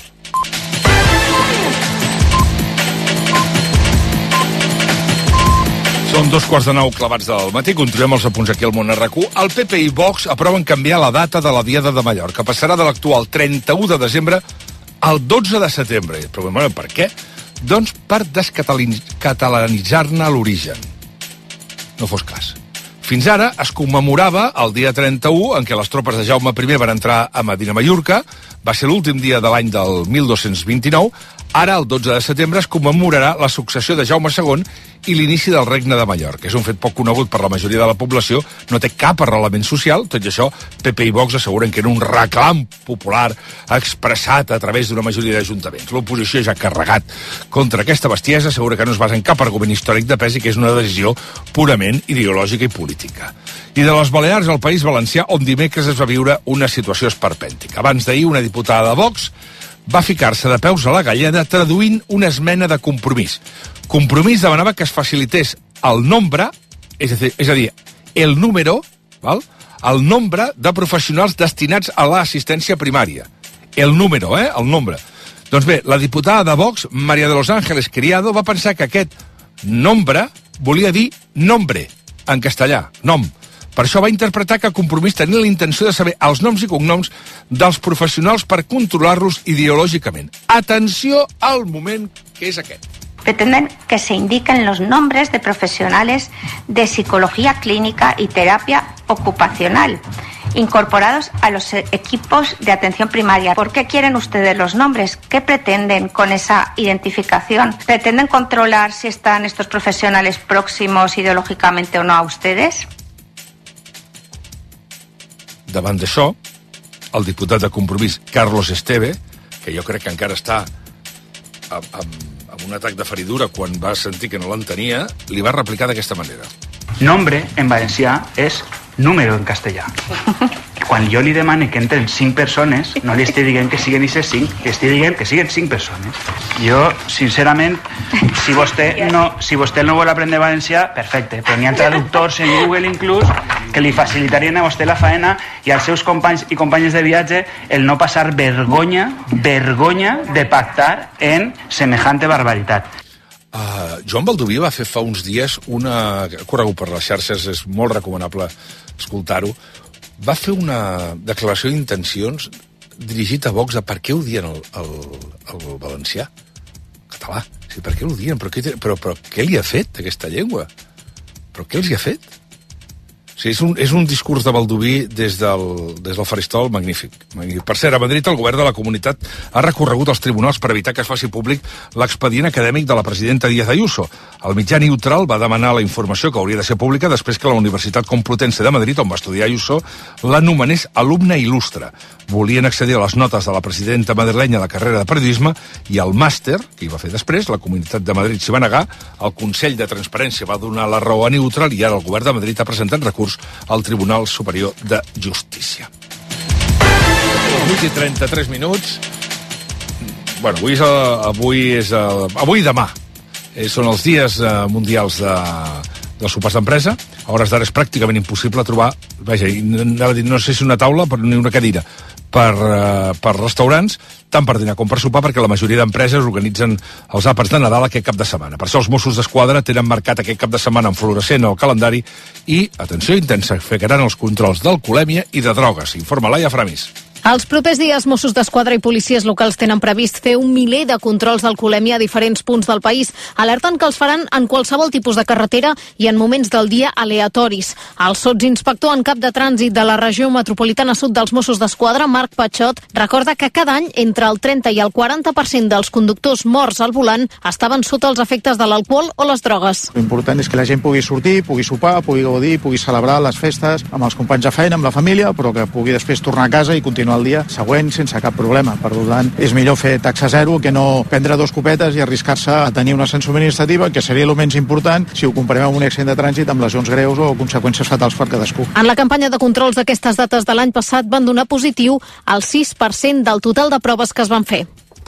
Són 2:15 clavats del matí, continuem els apunts aquí al Món RQ. El PP i Vox aproven canviar la data de la Diada de Mallorca. Passarà de l'actual 31 de desembre al 12 de setembre. Però bueno, per què? Doncs per descatalanitzar-ne l'origen. No fos cas. Fins ara es commemorava el dia 31 en què les tropes de Jaume I van entrar a Medina Mallorca. Va ser l'últim dia de l'any del 1229. Ara, el 12 de setembre, es commemorarà la successió de Jaume II i l'inici del Regne de Mallorca. És un fet poc conegut per la majoria de la població, no té cap arrelament social. Tot i això, PP i Vox asseguren que era un reclam popular expressat a través d'una majoria d'ajuntaments. L'oposició ja ha carregat contra aquesta bestiesa, assegura que no es basa en cap argument històric de pes i que és una decisió purament ideològica i política. I de les Balears al País Valencià, on dimecres es va viure una situació esperpèntica. Abans d'ahir, una diputada de Vox va ficar-se de peus a la galleda traduint una esmena de Compromís. Compromís demanava que es facilités el nombre, és a dir, el número, el nombre de professionals destinats a l'assistència primària. El número, el nombre. Doncs bé, la diputada de Vox, María de los Ángeles Criado, va pensar que aquest nombre volia dir nombre, en castellà, nom. Per això va interpretar que Compromís tenia la intenció de saber els noms i cognoms dels professionals per controlar-los ideològicament. Atenció al moment que és aquest. Pretenden que se indiquen los nombres de profesionales de psicología clínica y terapia ocupacional incorporados a los equipos de atención primaria. ¿Por qué quieren ustedes los nombres? ¿Qué pretenden con esa identificación? ¿Pretenden controlar si están estos profesionales próximos ideológicamente o no a ustedes? Davant d'això, el diputat de Compromís, Carlos Esteve, que jo crec que encara està amb un atac de feridura quan va sentir que no l'entenia, li va replicar d'aquesta manera. Nombre, en valencià, és número en castellà. Quan jo li demane que entren 5 persones, no li estic dient que siguen aquestes 5, li estic dient que siguen 5 persones. Jo, sincerament, si vostè no vol aprendre valencià, perfecte, però n'hi ha traductors en Google inclús que li facilitarien a vostè la faena i als seus companys i companyes de viatge el no passar vergonya de pactar en semejante barbaritat. Joan Baldoví va fer fa uns dies una... corregut per les xarxes, és molt recomanable escoltar-ho. Va fer una declaració d'intencions dirigit a Vox de per què odien el valencià, català. Sí, per què l'odien? Però què li ha fet aquesta llengua? Però què els hi ha fet? Sí, és un discurs de Baldoví des del faristol magnífic. Per cert, a Madrid el govern de la comunitat ha recorregut als tribunals per evitar que es faci públic l'expedient acadèmic de la presidenta Díaz Ayuso. El mitjà neutral va demanar la informació que hauria de ser pública després que la Universitat Complutense de Madrid, on va estudiar Ayuso, l'anomenés alumne il·lustre. Volien accedir a les notes de la presidenta madrilenya de carrera de periodisme i el màster, que hi va fer després, la Comunitat de Madrid s'hi va negar, el Consell de Transparència va donar la raó a Neutral i ara el govern de Madrid ha presentat recurs al Tribunal Superior de Justícia. 8:33 minuts. Bueno, avui i demà són els dies mundials dels sopars d'empresa. A hores d'ara és pràcticament impossible trobar, no sé si una taula ni una cadira per restaurants, tant per dinar com per sopar, perquè la majoria d'empreses organitzen els àpats de Nadal aquest cap de setmana. Per això els Mossos d'Esquadra tenen marcat aquest cap de setmana en fluorescent al calendari i, atenció intensa, ficaran els controls d'alcoholèmia i de drogues. Informa Laia Framis. Els propers dies, Mossos d'Esquadra i policies locals tenen previst fer 1 miler de controls d'alcoholèmia a diferents punts del país. Alerten que els faran en qualsevol tipus de carretera i en moments del dia aleatoris. El sotsinspector en cap de trànsit de la regió metropolitana sud dels Mossos d'Esquadra, Marc Patxot, recorda que cada any entre el 30 i el 40% dels conductors morts al volant estaven sota els efectes de l'alcohol o les drogues. L'important és que la gent pugui sortir, pugui sopar, pugui gaudir, pugui celebrar les festes amb els companys de feina, amb la família, però que pugui després tornar a casa i continuar el dia següent sense cap problema. Per tant, és millor fer taxa zero que no prendre 2 copetes i arriscar-se a tenir una sanció administrativa, que seria el menys important si ho comparem amb un accident de trànsit amb lesions greus o conseqüències fatals per cadascú. En la campanya de controls d'aquestes dates de l'any passat van donar positiu el 6% del total de proves que es van fer.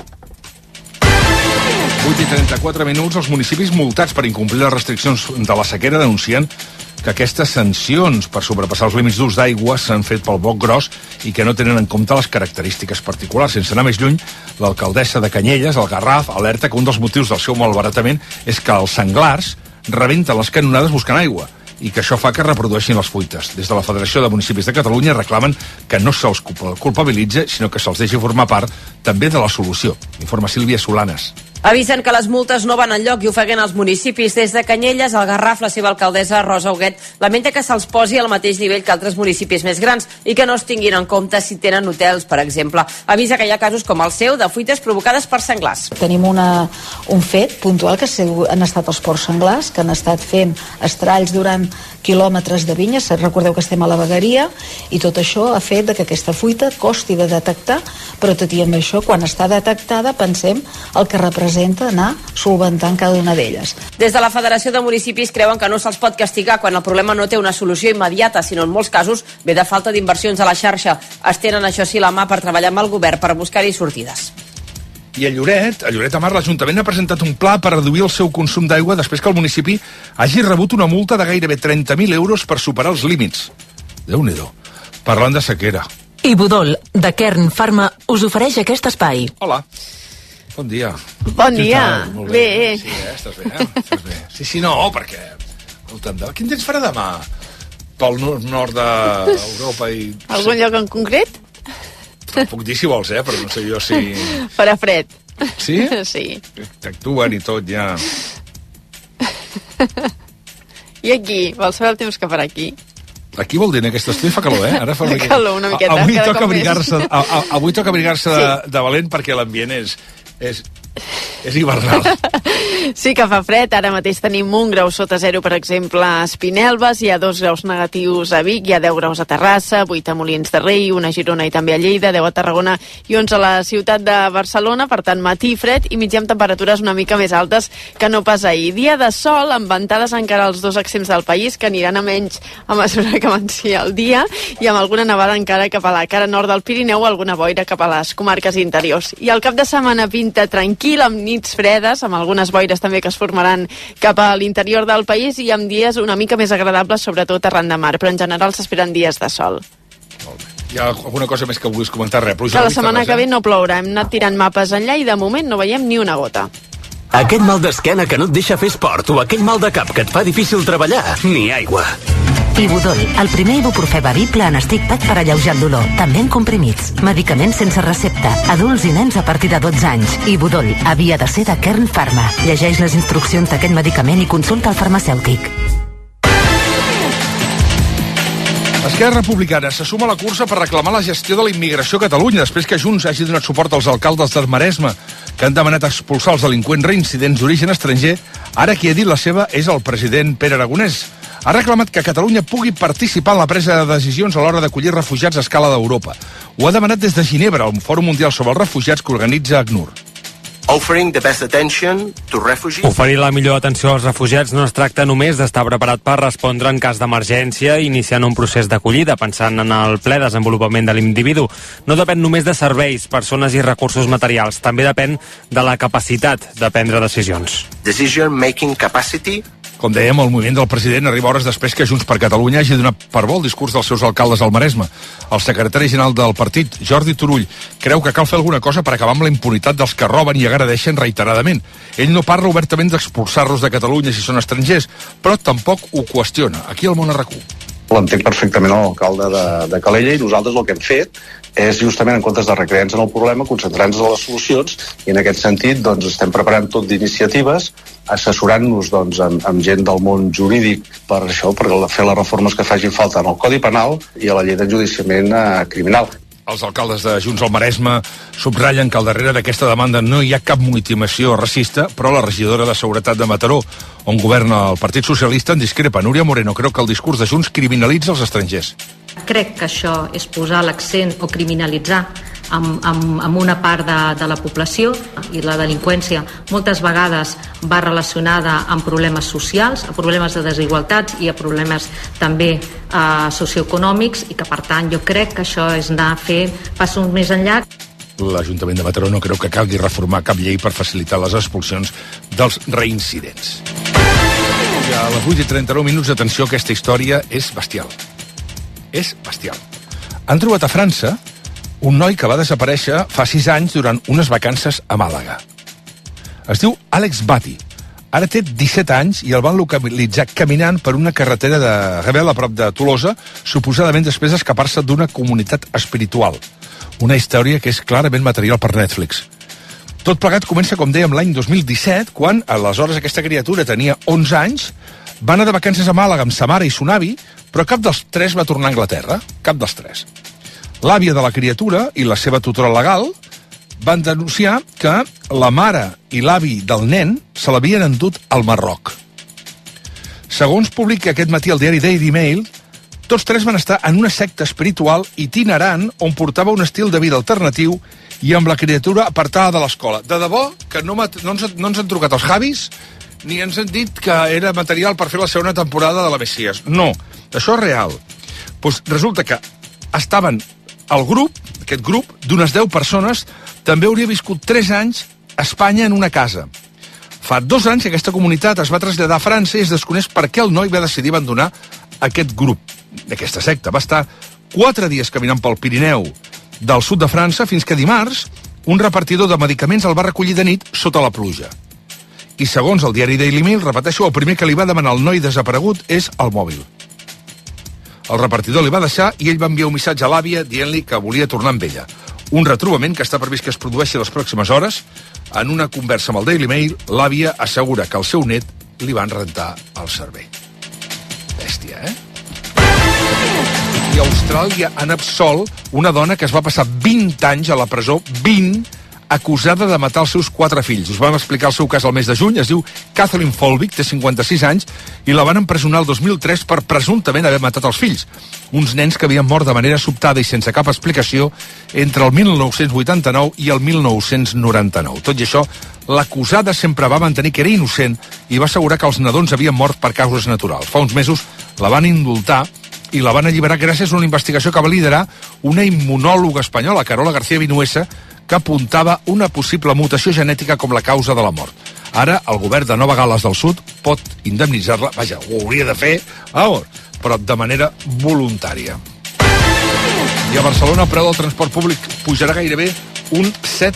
8:34 minuts, els municipis multats per incomplir les restriccions de la sequera denuncien que aquestes sancions per sobrepassar els límits d'ús d'aigua s'han fet pel boc gros i que no tenen en compte les característiques particulars. Sense anar més lluny, l'alcaldessa de Canyelles, el Garraf, alerta que un dels motius del seu malbaratament és que els senglars rebenten les canonades buscant aigua i que això fa que reprodueixin les fuites. Des de la Federació de Municipis de Catalunya reclamen que no se'ls culpabilitza, sinó que se'ls deixi formar part també de la solució. Informa Sílvia Solanes. Avisen que les multes no van enlloc i ofeguen els municipis. Des de Canyelles, el Garraf, la seva alcaldessa, Rosa Huguet, lamenta que se'ls posi al mateix nivell que altres municipis més grans i que no es tinguin en compte si tenen hotels, per exemple. Avisa que hi ha casos com el seu de fuites provocades per senglars. Tenim un fet puntual que han estat els porcs senglars, que han estat fent estralls durant quilòmetres de vinyes. Recordeu que estem a la vegueria i tot això ha fet que aquesta fuita costi de detectar, però tot i amb això, quan està detectada, pensem el que representa anar solventant cada una d'elles. Des de la Federació de Municipis creuen que no se'ls pot castigar quan el problema no té una solució immediata, sinó en molts casos ve de falta d'inversions a la xarxa. Es tenen, això sí, la mà per treballar amb el govern per buscar-hi sortides. I a Lloret de Mar, l'Ajuntament ha presentat un pla per reduir el seu consum d'aigua després que el municipi hagi rebut una multa de gairebé 30.000 euros per superar els límits. Déu-n'hi-do. Parlant de sequera. I Budol, de Kern Pharma, us ofereix aquest espai. Hola. Bon dia. Bon dia. Molt bé. Sí, estàs bé, Estàs bé. Sí, no, perquè... Quin temps farà demà? Pel nord d'Europa i... Algun lloc en concret? Puc dir si vols, però no sé jo si... Farà fred. Sí? Sí. T'actuen i tot, ja. I aquí? Vols saber el temps que farà aquí? Aquí vol dir, en aquest estiu fa calor, Ara fa calor una miqueta. Avui toca abrigar-se de valent perquè l'ambient és hivernal. Sí que fa fred, ara mateix tenim 1 grau sota zero, per exemple, a Espinelves, hi ha 2 graus negatius a Vic, hi ha 10 graus a Terrassa, 8 a Molins de Rei, 1 a Girona i també a Lleida, 10 a Tarragona i 11 a la ciutat de Barcelona, per tant matí fred i migdia amb temperatures una mica més altes que no pas ahir. Dia de sol, amb ventades encara als 2 extrems del país, que aniran a menys a mesura que avanci el dia, i amb alguna nevada encara cap a la cara nord del Pirineu o alguna boira cap a les comarques interiors. I el cap de setmana pinta tranquil, amb nits fredes, amb algunes boires també que es formaran cap a l'interior del país i amb dies una mica més agradables, sobretot arran de mar, però en general s'esperen dies de sol. Molt bé. Hi ha alguna cosa més que vulguis comentar? Que la setmana que ve no plourà, hem anat tirant mapes enllà i de moment no veiem ni una gota. Aquest mal d'esquena que no et deixa fer esport o aquell mal de cap que et fa difícil treballar, ni aigua. Ibudol, el primer ibuprofè bevible en stick pack per alleujar el dolor, també en comprimits. Medicaments sense recepta, adults i nens a partir de 12 anys. Ibudol havia de ser de Kern Pharma. Llegeix les instruccions d'aquest medicament i consulta el farmacèutic. Esquerra Republicana se suma a la cursa per reclamar la gestió de la immigració a Catalunya després que Junts hagi donat suport als alcaldes del Maresme que han demanat expulsar els delinqüents reincidents d'origen estranger. Ara qui ha dit la seva és el president Pere Aragonès. Ha reclamat que Catalunya pugui participar en la presa de decisions a l'hora d'acollir refugiats a escala d'Europa. Ho ha demanat des de Ginebra, el Fòrum Mundial sobre els Refugiats que organitza ACNUR. Oferir la millor atenció als refugiats no es tracta només d'estar preparat per respondre en cas d'emergència, iniciant un procés d'acollida, pensant en el ple desenvolupament de l'individu. No depèn només de serveis, persones i recursos materials, també depèn de la capacitat de prendre decisions. Decision-making capacity. Com dèiem, el moviment del president arriba hores després que Junts per Catalunya hagi donat per bo el discurs dels seus alcaldes al Maresme. El secretari general del partit, Jordi Turull, creu que cal fer alguna cosa per acabar amb la impunitat dels que roben i agredeixen reiteradament. Ell no parla obertament d'expulsar-los de Catalunya si són estrangers, però tampoc ho qüestiona. Aquí al Món RQ. L'entenc perfectament l'alcalde de Calella i nosaltres el que hem fet és justament, en comptes de recrear-nos en el problema, concentrar-nos en les solucions, i en aquest sentit doncs, estem preparant tot d'iniciatives, assessorant-nos doncs, amb gent del món jurídic per això, per fer les reformes que facin falta en el Codi Penal i a la llei d'enjudiciament criminal. Els alcaldes de Junts al Maresme subratllen que al darrere d'aquesta demanda no hi ha cap motivació racista, però la regidora de Seguretat de Mataró, on governa el Partit Socialista, en discrepa. Núria Moreno creu que el discurs de Junts criminalitza els estrangers. Crec que això és posar l'accent o criminalitzar amb una part de la població, i la delinqüència moltes vegades va relacionada amb problemes socials, a problemes de desigualtats i a problemes també socioeconòmics, i que per tant jo crec que això és anar a fer passos més enllà. L'Ajuntament de Mataró no creu que calgui reformar cap llei per facilitar les expulsions dels reincidents. I a les 8:39, atenció, aquesta història és bestial. És bestial. Han trobat a França un noi que va desaparèixer fa 6 anys durant unes vacances a Màlaga. Es diu Àlex Bati. Ara té 17 anys i el van localitzar caminant per una carretera de Rebel a prop de Tolosa, suposadament després d'escapar-se d'una comunitat espiritual. Una història que és clarament material per Netflix. Tot plegat comença, com dèiem, l'any 2017, quan aleshores aquesta criatura tenia 11 anys, va anar de vacances a Màlaga amb sa mare i son avi, però cap dels 3 va tornar a Anglaterra. Cap dels 3. L'àvia de la criatura i la seva tutora legal van denunciar que la mare i l'avi del nen se l'havien endut al Marroc. Segons publica aquest matí el diari Daily Mail, tots 3 van estar en una secta espiritual itinerant on portava un estil de vida alternatiu i amb la criatura apartada de l'escola. De debò que no ens han trucat els Javis ni ens han dit que era material per fer la segona temporada de la Messias. No, això és real. Pues resulta que estaven aquest grup d'unes 10 persones, també hauria viscut 3 anys a Espanya en una casa. Fa 2 anys que aquesta comunitat es va traslladar a França i es desconeix per què el noi va decidir abandonar aquest grup, d'aquesta secta. Va estar 4 dies caminant pel Pirineu del sud de França fins que dimarts un repartidor de medicaments el va recollir de nit sota la pluja. I segons el diari Daily Mail, repeteixo, el primer que li va demanar al noi desaparegut és el mòbil. El repartidor li va deixar i ell va enviar un missatge a l'àvia dient-li que volia tornar amb ella. Un retrobament que està previst que es produeixi les pròximes hores. En una conversa amb el Daily Mail, l'àvia assegura que al seu net li van rentar el cervell. Bèstia, eh? I a Austràlia han absolt una dona que es va passar 20 anys a la presó, 20, acusada de matar els seus 4 fills. Us vam explicar el seu cas al mes de juny. Es diu Kathleen Folbig, té 56 anys, i la van empresonar el 2003 per presumptament haver matat els fills. Uns nens que havien mort de manera sobtada i sense cap explicació entre el 1989 i el 1999. Tot i això, l'acusada sempre va mantenir que era innocent i va assegurar que els nadons havien mort per causes naturals. Fa uns mesos la van indultar i la van alliberar gràcies a una investigació que va liderar una immunòloga espanyola, Carola García Vinuesa, que apuntava una possible mutació genètica com la causa de la mort. Ara, el govern de Nova Gal·les del Sud pot indemnitzar-la, vaja, ho hauria de fer, però de manera voluntària. I a Barcelona el preu del transport públic pujarà gairebé un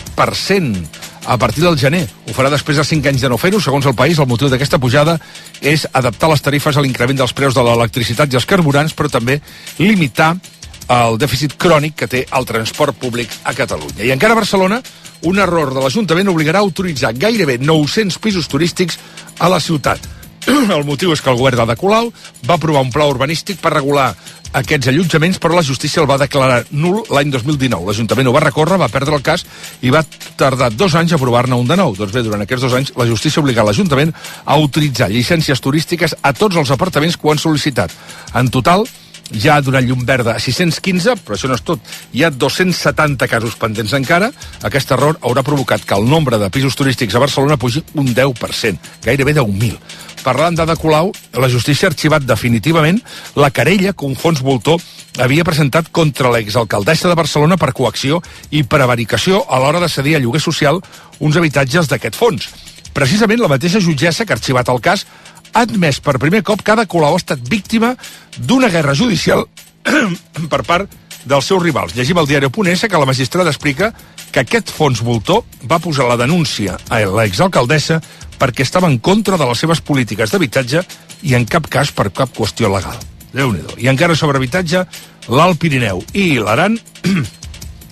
7% a partir del gener. Ho farà després de 5 anys de no fer-ho. Segons el País, el motiu d'aquesta pujada és adaptar les tarifes a l'increment dels preus de l'electricitat i els carburants, però també limitar el dèficit crònic que té el transport públic a Catalunya. I encara a Barcelona, un error de l'Ajuntament obligarà a autoritzar gairebé 900 pisos turístics a la ciutat. El motiu és que el govern d'Ada Colau va aprovar un pla urbanístic per regular aquests allotjaments, però la justícia el va declarar nul l'any 2019. L'Ajuntament ho va recórrer, va perdre el cas i va tardar 2 anys a aprovar-ne un de nou. Doncs bé, durant aquests 2 anys, la justícia ha obligat l'Ajuntament a autoritzar llicències turístiques a tots els apartaments que ho han sol·licitat. En total, ja ha donat llum verda a 615, però això no és tot. Hi ha 270 casos pendents encara. Aquest error haurà provocat que el nombre de pisos turístics a Barcelona pugi un 10%, gairebé 10.000. Parlant d'Ada Colau, la justícia ha arxivat definitivament la querella que un fons voltor havia presentat contra l'exalcaldessa de Barcelona per coacció i prevaricació a l'hora de cedir a lloguer social uns habitatges d'aquest fons. Precisament la mateixa jutgessa que ha arxivat el cas ha admès per primer cop que Ada Colau ha estat víctima d'una guerra judicial per part dels seus rivals. Llegim al diari Ponència que la magistrada explica que aquest fons voltor va posar la denúncia a l'exalcaldessa perquè estava en contra de les seves polítiques d'habitatge i en cap cas per cap qüestió legal. Déu-n'hi-do. I encara sobre habitatge, l'Alt Pirineu i l'Aran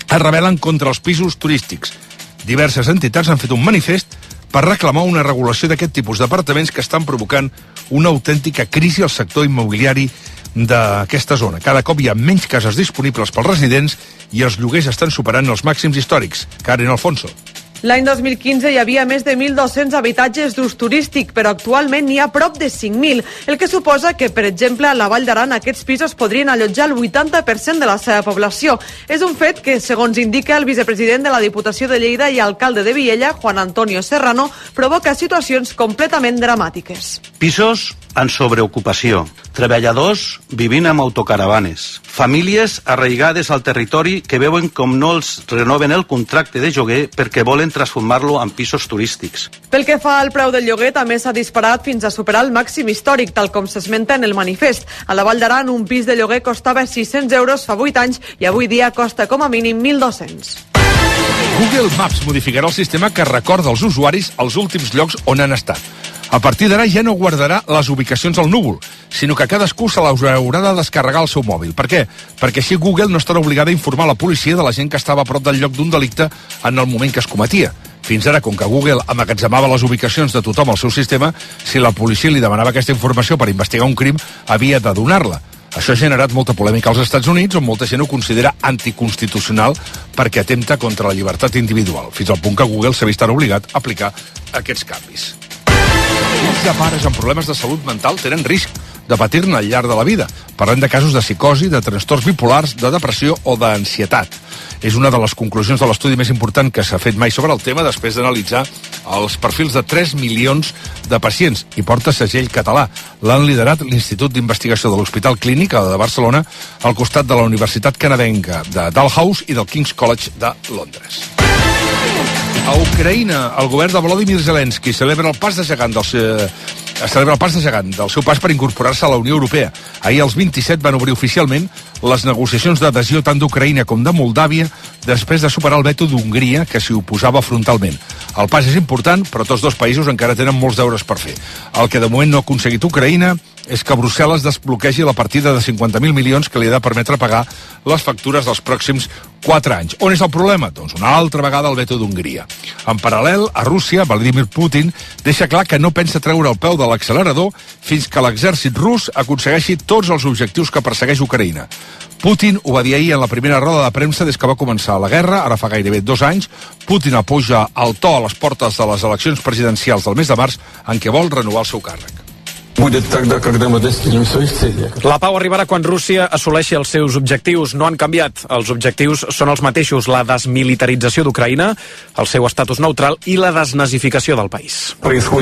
es rebel·len contra els pisos turístics. Diverses entitats han fet un manifest per reclamar una regulació d'aquest tipus d'apartaments que estan provocant una autèntica crisi al sector immobiliari d'aquesta zona. Cada cop hi ha menys cases disponibles pels residents i els lloguers estan superant els màxims històrics. Karen Alfonso. L'any 2015 hi havia més de 1.200 habitatges d'ús turístic, però actualment n'hi ha prop de 5.000, el que suposa que, per exemple, a la Vall d'Aran aquests pisos podrien allotjar el 80% de la seva població. És un fet que, segons indica el vicepresident de la Diputació de Lleida i alcalde de Viella, Juan Antonio Serrano, provoca situacions completament dramàtiques. Pisos en sobreocupació, treballadors vivint amb autocaravanes, famílies arraigades al territori que veuen com no els renoven el contracte de lloguer perquè volen transformar-lo en pisos turístics. Pel que fa al preu del lloguer, també s'ha disparat fins a superar el màxim històric, tal com s'esmenta en el manifest. A la Vall d'Aran, un pis de lloguer costava 600 euros fa 8 anys i avui dia costa com a mínim 1.200. Google Maps modificarà el sistema que recorda als usuaris els últims llocs on han estat. A partir d'ara ja no guardarà les ubicacions al núvol, sinó que cadascú se les haurà de descarregar al seu mòbil. Per què? Perquè així Google no estarà obligada a informar la policia de la gent que estava a prop del lloc d'un delicte en el moment que es cometia. Fins ara, com que Google amagatzemava les ubicacions de tothom al seu sistema, si la policia li demanava aquesta informació per investigar un crim, havia de donar-la. Això ha generat molta polèmica als Estats Units, on molta gent ho considera anticonstitucional perquè atempta contra la llibertat individual, fins al punt que Google s'ha vist obligat a aplicar aquests canvis. Fills de pares amb problemes de salut mental tenen risc de patir-ne al llarg de la vida. Parlem de casos de psicosi, de trastorns bipolars, de depressió o d'ansietat. És una de les conclusions de l'estudi més important que s'ha fet mai sobre el tema després d'analitzar els perfils de 3 milions de pacients i porta segell català. L'han liderat l'Institut d'Investigació de l'Hospital Clínic de Barcelona al costat de la Universitat Canadenca de Dalhousie i del King's College de Londres. A Ucraïna, el govern de Volodymyr Zelensky celebra el pas de gegant del seu pas per incorporar-se a la Unió Europea. Ahir els 27 van obrir oficialment les negociacions d'adhesió tant d'Ucraïna com de Moldàvia després de superar el veto d'Hongria, que s'hi oposava frontalment. El pas és important, però tots dos països encara tenen molts deures per fer. El que de moment no ha aconseguit Ucraïna és que Brussel·les desbloquegi la partida de 50.000 milions que li ha de permetre pagar les factures dels pròxims 4 anys. On és el problema? Doncs una altra vegada el veto d'Hongria. En paral·lel, a Rússia, Vladimir Putin deixa clar que no pensa treure el peu de l'accelerador fins que l'exèrcit rus aconsegueixi tots els objectius que persegueix Ucraïna. Putin ho va dir ahir en la primera roda de premsa des que va començar la guerra, ara fa gairebé 2 anys. Putin apuja el to a les portes de les eleccions presidencials del mes de març en què vol renovar el seu càrrec. La pau arribarà quan Rússia assoleixi els seus objectius. No han canviat. Els objectius són els mateixos: la desmilitarització d'Ucraïna, el seu estatus neutral i la desnazificació del país.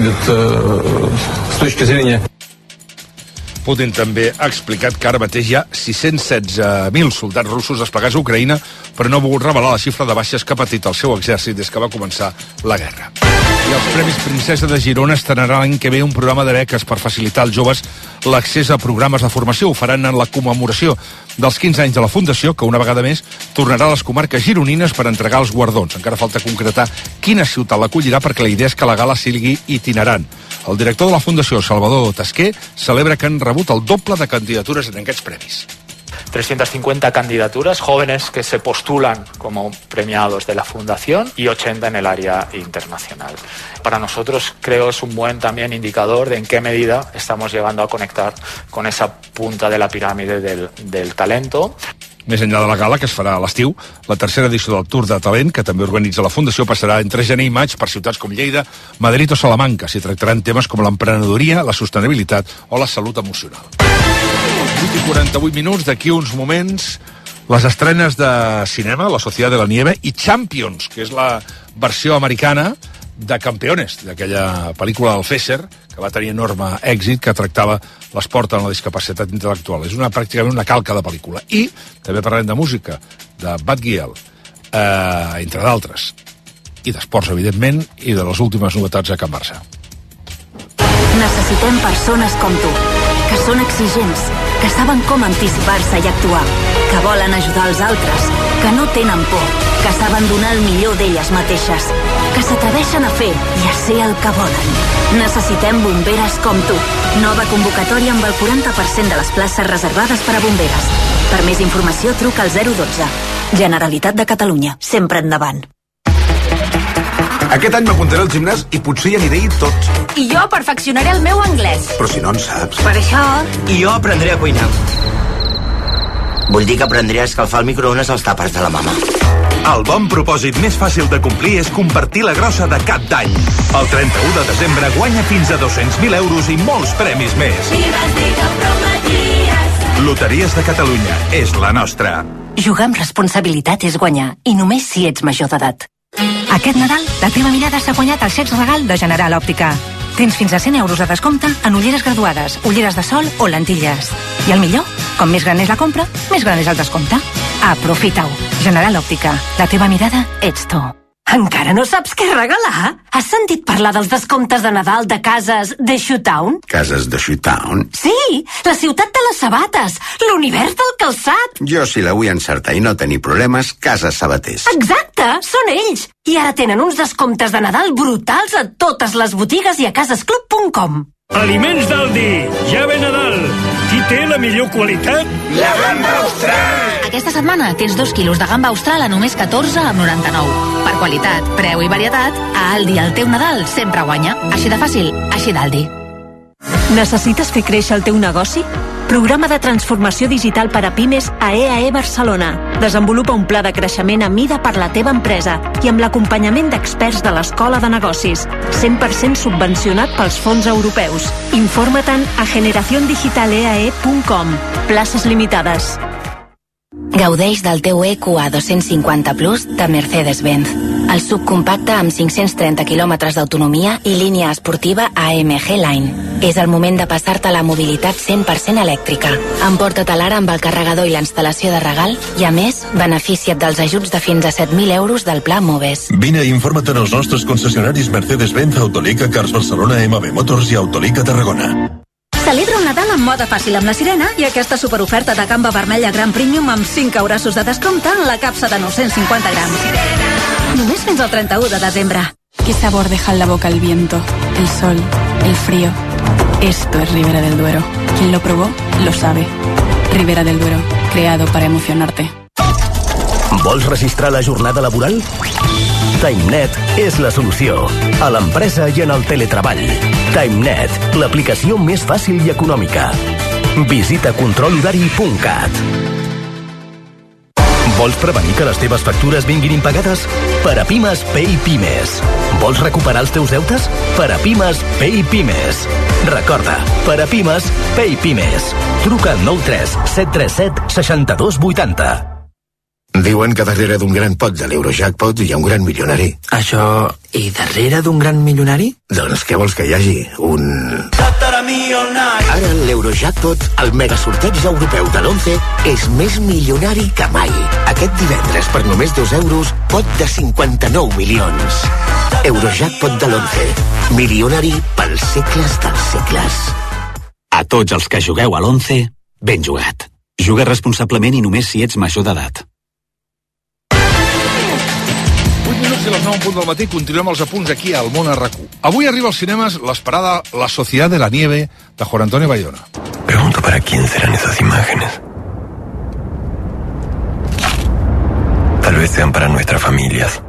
Putin també ha explicat que ara mateix hi ha 616.000 soldats russos desplegats a Ucraïna, però no ha volgut revelar la xifra de baixes que ha patit el seu exèrcit des que va començar la guerra. I els Premis Princesa de Girona estrenaran l'any que ve un programa de beques per facilitar als joves l'accés a programes de formació. Ho faran en la commemoració dels 15 anys de la Fundació, que una vegada més tornarà a les comarques gironines per entregar els guardons. Encara falta concretar quina ciutat l'acollirà, perquè la idea és que la gala sigui itinerant. El director de la Fundació, Salvador Tasquer, celebra que han rebut el doble de candidatures en aquests premis. 350 candidaturas, jóvenes que se postulan como premiados de la Fundación y 80 en el área internacional. Para nosotros creo es un buen también indicador de en qué medida estamos llegando a conectar con esa punta de la pirámide del talento. Més enllà de la gala, que es farà a l'estiu, la tercera edició del Tour de Talent, que també organitza la Fundació, passarà entre gener i maig per ciutats com Lleida, Madrid o Salamanca. S'hi tractaran temes com l'emprenedoria, la sostenibilitat o la salut emocional. 8:48 minuts, d'aquí uns moments, les estrenes de cinema, La Sociedad de la Nieve, i Champions, que és la versió americana de Campeones, d'aquella pel·lícula del Fesser, que va tenir enorme èxit, que tractava l'esport en la discapacitat intel·lectual. És pràcticament una calca de pel·lícula. I també parlem de música, de Bad Gyal, entre d'altres. I d'esports, evidentment, i de les últimes novetats a Can Barça. Necessitem persones com tu, que són exigents, que saben com anticipar-se i actuar, que volen ajudar els altres, que no tenen por, que saben donar el millor d'elles mateixes, que s'atreveixen a fer i a ser el que volen. Necessitem bomberes com tu. Nova convocatòria amb el 40% de les places reservades per a bomberes. Per més informació, truca al 012. Generalitat de Catalunya, sempre endavant. Aquest any m'apuntaré al gimnàs i potser ja aniré tots. I jo perfeccionaré el meu anglès. Però si no en saps. Per això... I jo aprendré a cuinar. Vull dir que aprendré a escalfar el microones als tàpers de la mama. El bon propòsit més fàcil de complir és compartir la grossa de cap d'any. El 31 de desembre guanya fins a 200.000 euros i molts premis més. Loteries de Catalunya és la nostra. Jugar amb responsabilitat és guanyar, i només si ets major d'edat. Aquest Nadal, la teva mirada s'ha guanyat el xec regal de General Òptica. Tens fins a 100 euros de descompte en ulleres graduades, ulleres de sol o lentilles. I el millor, com més gran és la compra, més gran és el descompte. Aprofita-ho. General Òptica. La teva mirada ets tu. Encara no saps què regalar? Has sentit parlar dels descomptes de Nadal de cases de Shoetown? Cases de Shoetown? Sí, la ciutat de les sabates, l'univers del calçat. Jo, si la vull encertar i no tenir problemes, Cases Sabaters. Exacte, són ells. I ara tenen uns descomptes de Nadal brutals a totes les botigues i a casesclub.com. Aliments d'Aldi, ja ve Nadal. Qui té la millor qualitat? La gamba austral! Aquesta setmana tens 2 quilos de gamba austral a només 14,99. Per qualitat, preu i varietat, a Aldi el teu Nadal sempre guanya. Així de fàcil, així d'Aldi. Necessites fer créixer el teu negoci? Programa de transformació digital per a pimes a EAE Barcelona. Desenvolupa un pla de creixement a mida per la teva empresa i amb l'acompanyament d'experts de l'Escola de Negocis. 100% subvencionat pels fons europeus. Informa-te'n a generaciondigitaleae.com. Places limitades. Gaudeix del teu EQA 250 Plus de Mercedes-Benz. El subcompacte amb 530 quilòmetres d'autonomia i línia esportiva AMG Line. És el moment de passar-te a la mobilitat 100% elèctrica. Emporta-te l'ara amb el carregador i la instal·lació de regal i, a més, beneficia't dels ajuts de fins a 7.000 euros del Pla Moves. Vine i informa't en els nostres concessionaris Mercedes-Benz, Autolica, Cars Barcelona, MB Motors i Autolica Tarragona. Celebra un Nadal amb moda fàcil amb la Sirena i aquesta superoferta de gamba vermella Gran Premium amb 5 eurassos de descompte en la capsa de 950 grams. Només fins al 31 de desembre. ¿Qué sabor deja en la boca el viento, el sol, el frío? Esto es Ribera del Duero. Quien lo probó, lo sabe. Ribera del Duero, creado para emocionarte. Vols registrar la jornada laboral? TimeNet és la solució. A l'empresa i en el teletreball. TimeNet, l'aplicació més fàcil i econòmica. Visita controlhorari.cat. Vols prevenir que les teves factures vinguin impagades? Per a Pimes, Pay Pimes. Vols recuperar els teus deutes? Per a Pimes, Pay Pimes. Recorda, per a Pimes, Pay Pimes. Truca al 93 737 62 80. Diuen que darrere d'un gran pot de l'Eurojackpot hi ha un gran milionari. Això... i darrere d'un gran milionari? Doncs què vols que hi hagi? Ara l'Eurojackpot, el megasorteig europeu de l'11, és més milionari que mai. Aquest divendres, per només 2 euros, pot de 59 milions. Eurojackpot de l'11. Milionari pels segles dels segles. A tots els que jugueu a l'11, ben jugat. Juga responsablement i només si ets major d'edat. 8 minuts i les 9 en punt del matí, continuem els apunts aquí al Món a RAC1. Avui arriba als cinemes l'esperada La Sociedad de la Nieve de Juan Antonio Bayona. Pregunto para quién serán esas imágenes. Tal vez sean para nuestras familias.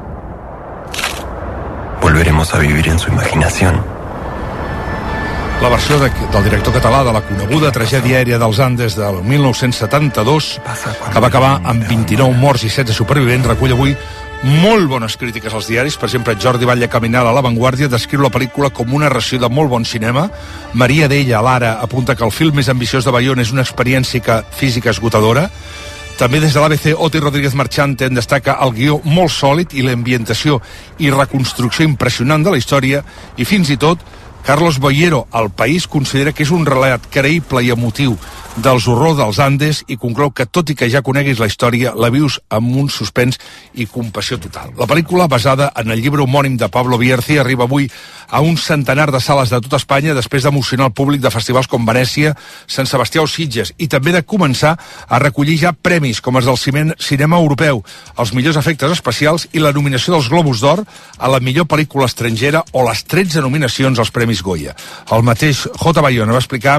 Volveremos a vivir en su imaginación. La versió del director català de la coneguda tragèdia aèria dels Andes del 1972, que va acabar amb 29 morts i 16 supervivents, recull avui molt bones crítiques als diaris. Per exemple, Jordi Batlle Caminal a La Vanguardia descriu la pel·lícula com una ració de molt bon cinema. Maria Della, a l'Ara, apunta que el film més ambiciós de Bayona és una experiència física esgotadora. També des de l'ABC, Oti Rodríguez Marchante en destaca el guió molt sòlid i l'ambientació i reconstrucció impressionant de la història, i fins i tot Carlos Boyero, al País, considera que és un relat creïble i emotiu dels horrors dels Andes i conclou que, tot i que ja coneguis la història, la vius amb un suspens i compassió total. La pel·lícula, basada en el llibre homònim de Pablo Bierzi, arriba avui a un centenar de sales de tota Espanya després d'emocionar el públic de festivals com Venècia, Sant Sebastià o Sitges, i també de començar a recollir ja premis com els del cinema europeu, els millors efectes especials i la nominació dels Globus d'Or a la millor pel·lícula estrangera o les 13 nominacions als Premis Goya. El mateix J. Bayona va explicar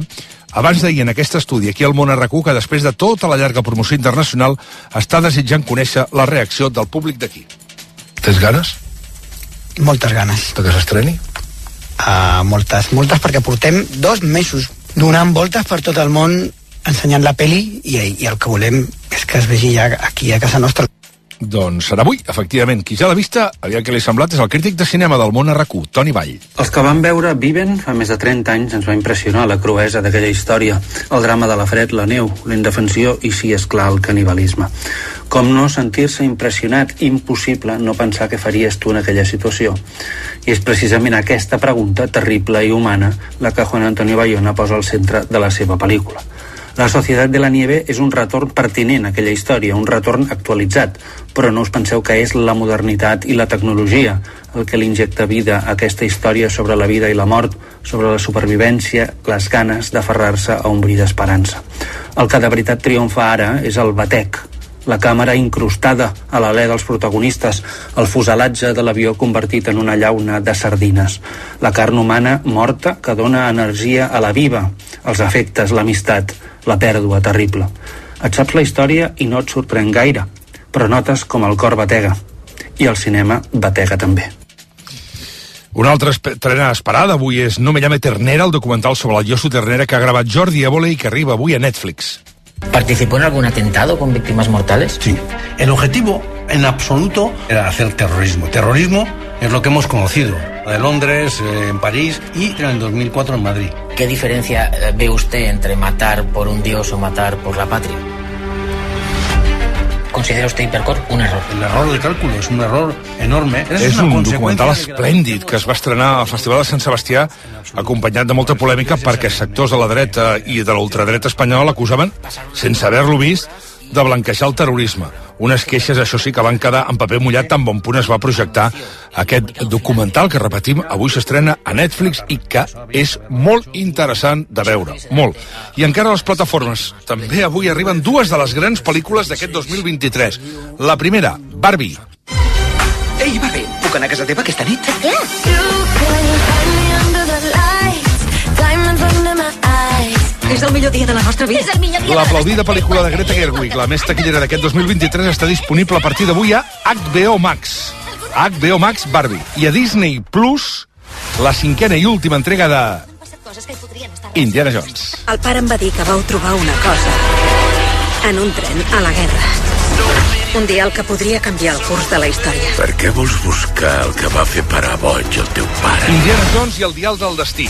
abans d'ahir en aquest estudi aquí al Món RQ, que després de tota la llarga promoció internacional està desitjant conèixer la reacció del públic d'aquí. Tens ganes? Moltes ganes. De que s'estreni? Moltes, perquè portem 2 mesos donant voltes per tot el món ensenyant la peli i el que volem és que es vegi ja aquí a casa nostra. Doncs serà avui, efectivament. Qui ja l'ha vista, aviam què li ha semblat, és el crític de cinema del Món RQ, Toni Vall. Els que van veure Viven fa més de 30 anys ens va impressionar la cruesa d'aquella història, el drama de la fred, la neu, la indefensió i, sí, és clar, el canibalisme. Com no sentir-se impressionat, impossible no pensar què faries tu en aquella situació. I és precisament aquesta pregunta terrible i humana la que Juan Antonio Bayona posa al centre de la seva pel·lícula. La Societat de la Nieve és un retorn pertinent a aquella història, un retorn actualitzat, però no us penseu que és la modernitat i la tecnologia el que li injecta vida a aquesta història sobre la vida i la mort, sobre la supervivència, les ganes d'aferrar-se a un bri d'esperança. El que de veritat triomfa ara és el batec, la càmera incrustada a l'alè dels protagonistes, el fuselatge de l'avió convertit en una llauna de sardines, la carn humana morta que dona energia a la viva, els afectes, l'amistat, la pèrdua terrible. Et saps la història i no et sorprèn gaire, però notes com el cor batega, i el cinema batega també. Una altra estrena esperada avui és No me llame Ternera, el documental sobre el Josu Ternera que ha gravat Jordi Évole i que arriba avui a Netflix. ¿Participó en algún atentado con víctimas mortales? Sí. El objetivo, en absoluto, era hacer terrorismo. Terrorismo es lo que hemos conocido. De Londres, en París y en el 2004 en Madrid. ¿Qué diferencia ve usted entre matar por un dios o matar por la patria? ¿Considera usted Hipercor un error? El error de cálculo es un error enorme. És un documental esplèndid que es va estrenar al Festival de Sant Sebastià acompanyat de molta polèmica perquè sectors de la dreta i de l'ultradreta espanyola l'acusaven, sense haver-lo vist, de blanquejar el terrorisme. Unes queixes, això sí, que van quedar en paper mullat tan bon punt es va projectar aquest documental que, repetim, avui s'estrena a Netflix i que és molt interessant de veure, molt. I encara a les plataformes. També avui arriben 2 de les grans pel·lícules d'aquest 2023. La primera, Barbie. Ei, Barbie, puc anar a casa teva aquesta nit? Clar. És el millor dia de la nostra vida. És el millor dia. L'aplaudida pel·lícula de Greta Gerwig, la més taquillera d'aquest 2023, està disponible a partir d'avui a HBO Max. HBO Max Barbie. I a Disney Plus, la 5a i última entrega de Indiana Jones. El pare em va dir que vau trobar una cosa en un tren a la guerra. Un dia el que podria canviar el curs de la història. Per què vols buscar el que va fer parar boig el teu pare? Indiana Jones i el dial del destí.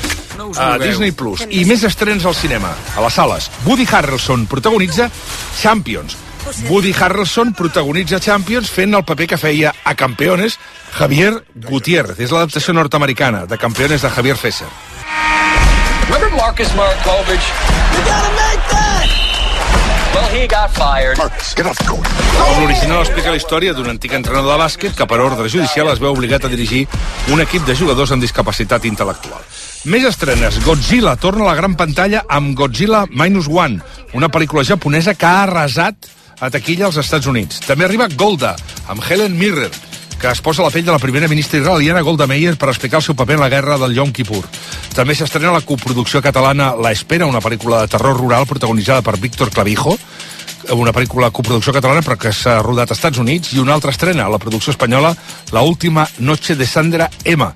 A Disney Plus. I més estrenes al cinema, a les sales. Woody Harrelson protagonitza Champions. Woody Harrelson protagonitza Champions fent el paper que feia a Campeones Javier Gutiérrez. És l'adaptació nord-americana de Campeones de Javier Fesser. Remember Marcus Markovich? You gotta make that! Well, he got fired. Marcus, get off the court. L'original explica la història d'un antic entrenador de bàsquet que per ordre judicial es veu obligat a dirigir un equip de jugadors amb discapacitat intel·lectual. Més estrenes. Godzilla torna a la gran pantalla amb Godzilla Minus One, una pel·lícula japonesa que ha arrasat a taquilla als Estats Units. També arriba Golda, amb Helen Mirren, que es posa a la pell de la primera ministra israeliana Golda Meir per explicar el seu paper en la guerra del Yom Kippur. També s'estrena la coproducció catalana La Espera, una pel·lícula de terror rural protagonitzada per Víctor Clavijo, una pel·lícula coproducció catalana però que s'ha rodat als Estats Units, i una altra estrena, la producció espanyola La última noche de Sandra M.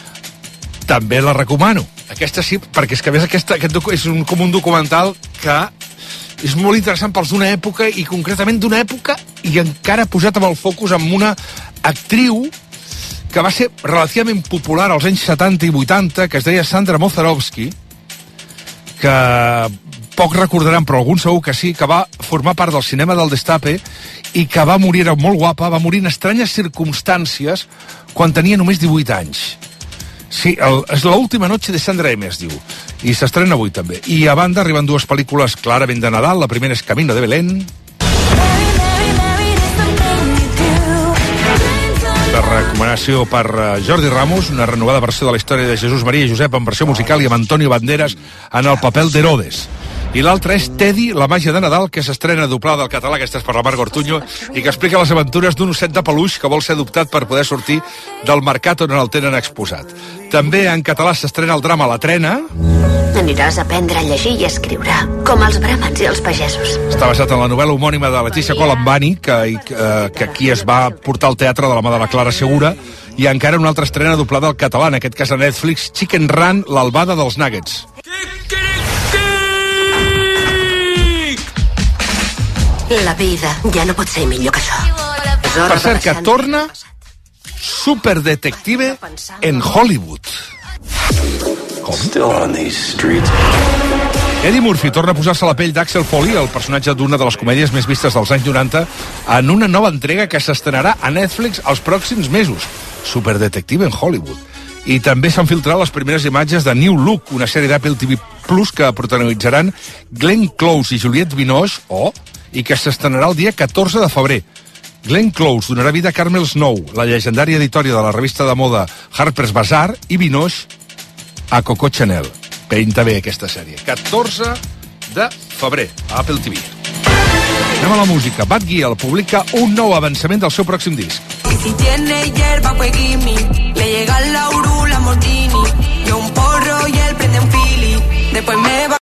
També la recomano. Aquesta sí, perquè és que a més aquest és com un documental que és molt interessant pels d'una època, i concretament d'una època i encara posat amb el focus amb una actriu que va ser relativament popular als anys 70 i 80, que es deia Sandra Mozarovsky, que poc recordaran, però algun segur que sí, que va formar part del cinema del Destape i que va morir, era molt guapa, va morir en estranyes circumstàncies quan tenia només 18 anys. Sí, és l'última noche de Sandra M, es diu. I s'estrena avui també. I a banda arriben 2 pel·lícules clarament de Nadal. La primera és Camino de Belén, de recomanació per Jordi Ramos, una renovada versió de la història de Jesús Maria i Josep en versió musical i amb Antonio Banderas en el paper d'Herodes. I l'altra és Teddy, la màgia de Nadal, que s'estrena doblada al català, aquesta és per la Marga Ortuño, i que explica les aventures d'un osset de peluix que vol ser adoptat per poder sortir del mercat on el tenen exposat. També en català s'estrena el drama La Trena. Aniràs a aprendre a llegir i a escriure, com els brahmans i els pagesos. Està basat en la novel·la homònima de Leticia Colombani, que aquí es va portar al teatre de la mà de la Clara Segura, i encara una altra estrena doblada al català, en aquest cas a Netflix, Chicken Run, l'albada dels Nuggets. La vida ja no pot ser millor que això. Per cert, que torna Superdetective en Hollywood. Com? Eddie Murphy torna a posar-se la pell d'Axel Foley, el personatge d'una de les comèdies més vistes dels anys 90, en una nova entrega que s'estrenarà a Netflix els pròxims mesos. Superdetective en Hollywood. I també s'han filtrat les primeres imatges de New Look, una sèrie d'Apple TV Plus que protagonitzaran Glenn Close i Juliette Binoche, i que s'estrenarà el dia 14 de febrer. Glenn Close donarà vida a Carmel Snow, la llegendària editòria de la revista de moda Harper's Bazaar, i Binoche a Coco Chanel. Pinta bé aquesta sèrie. 14 de febrer, a Apple TV. Anem a la música. Bad Gyal publica un nou avançament del seu pròxim disc. Si tiene hierba, pues gimme. Le llega la Uru, la Mortini. Yo un porro y él prende un fili. Después me va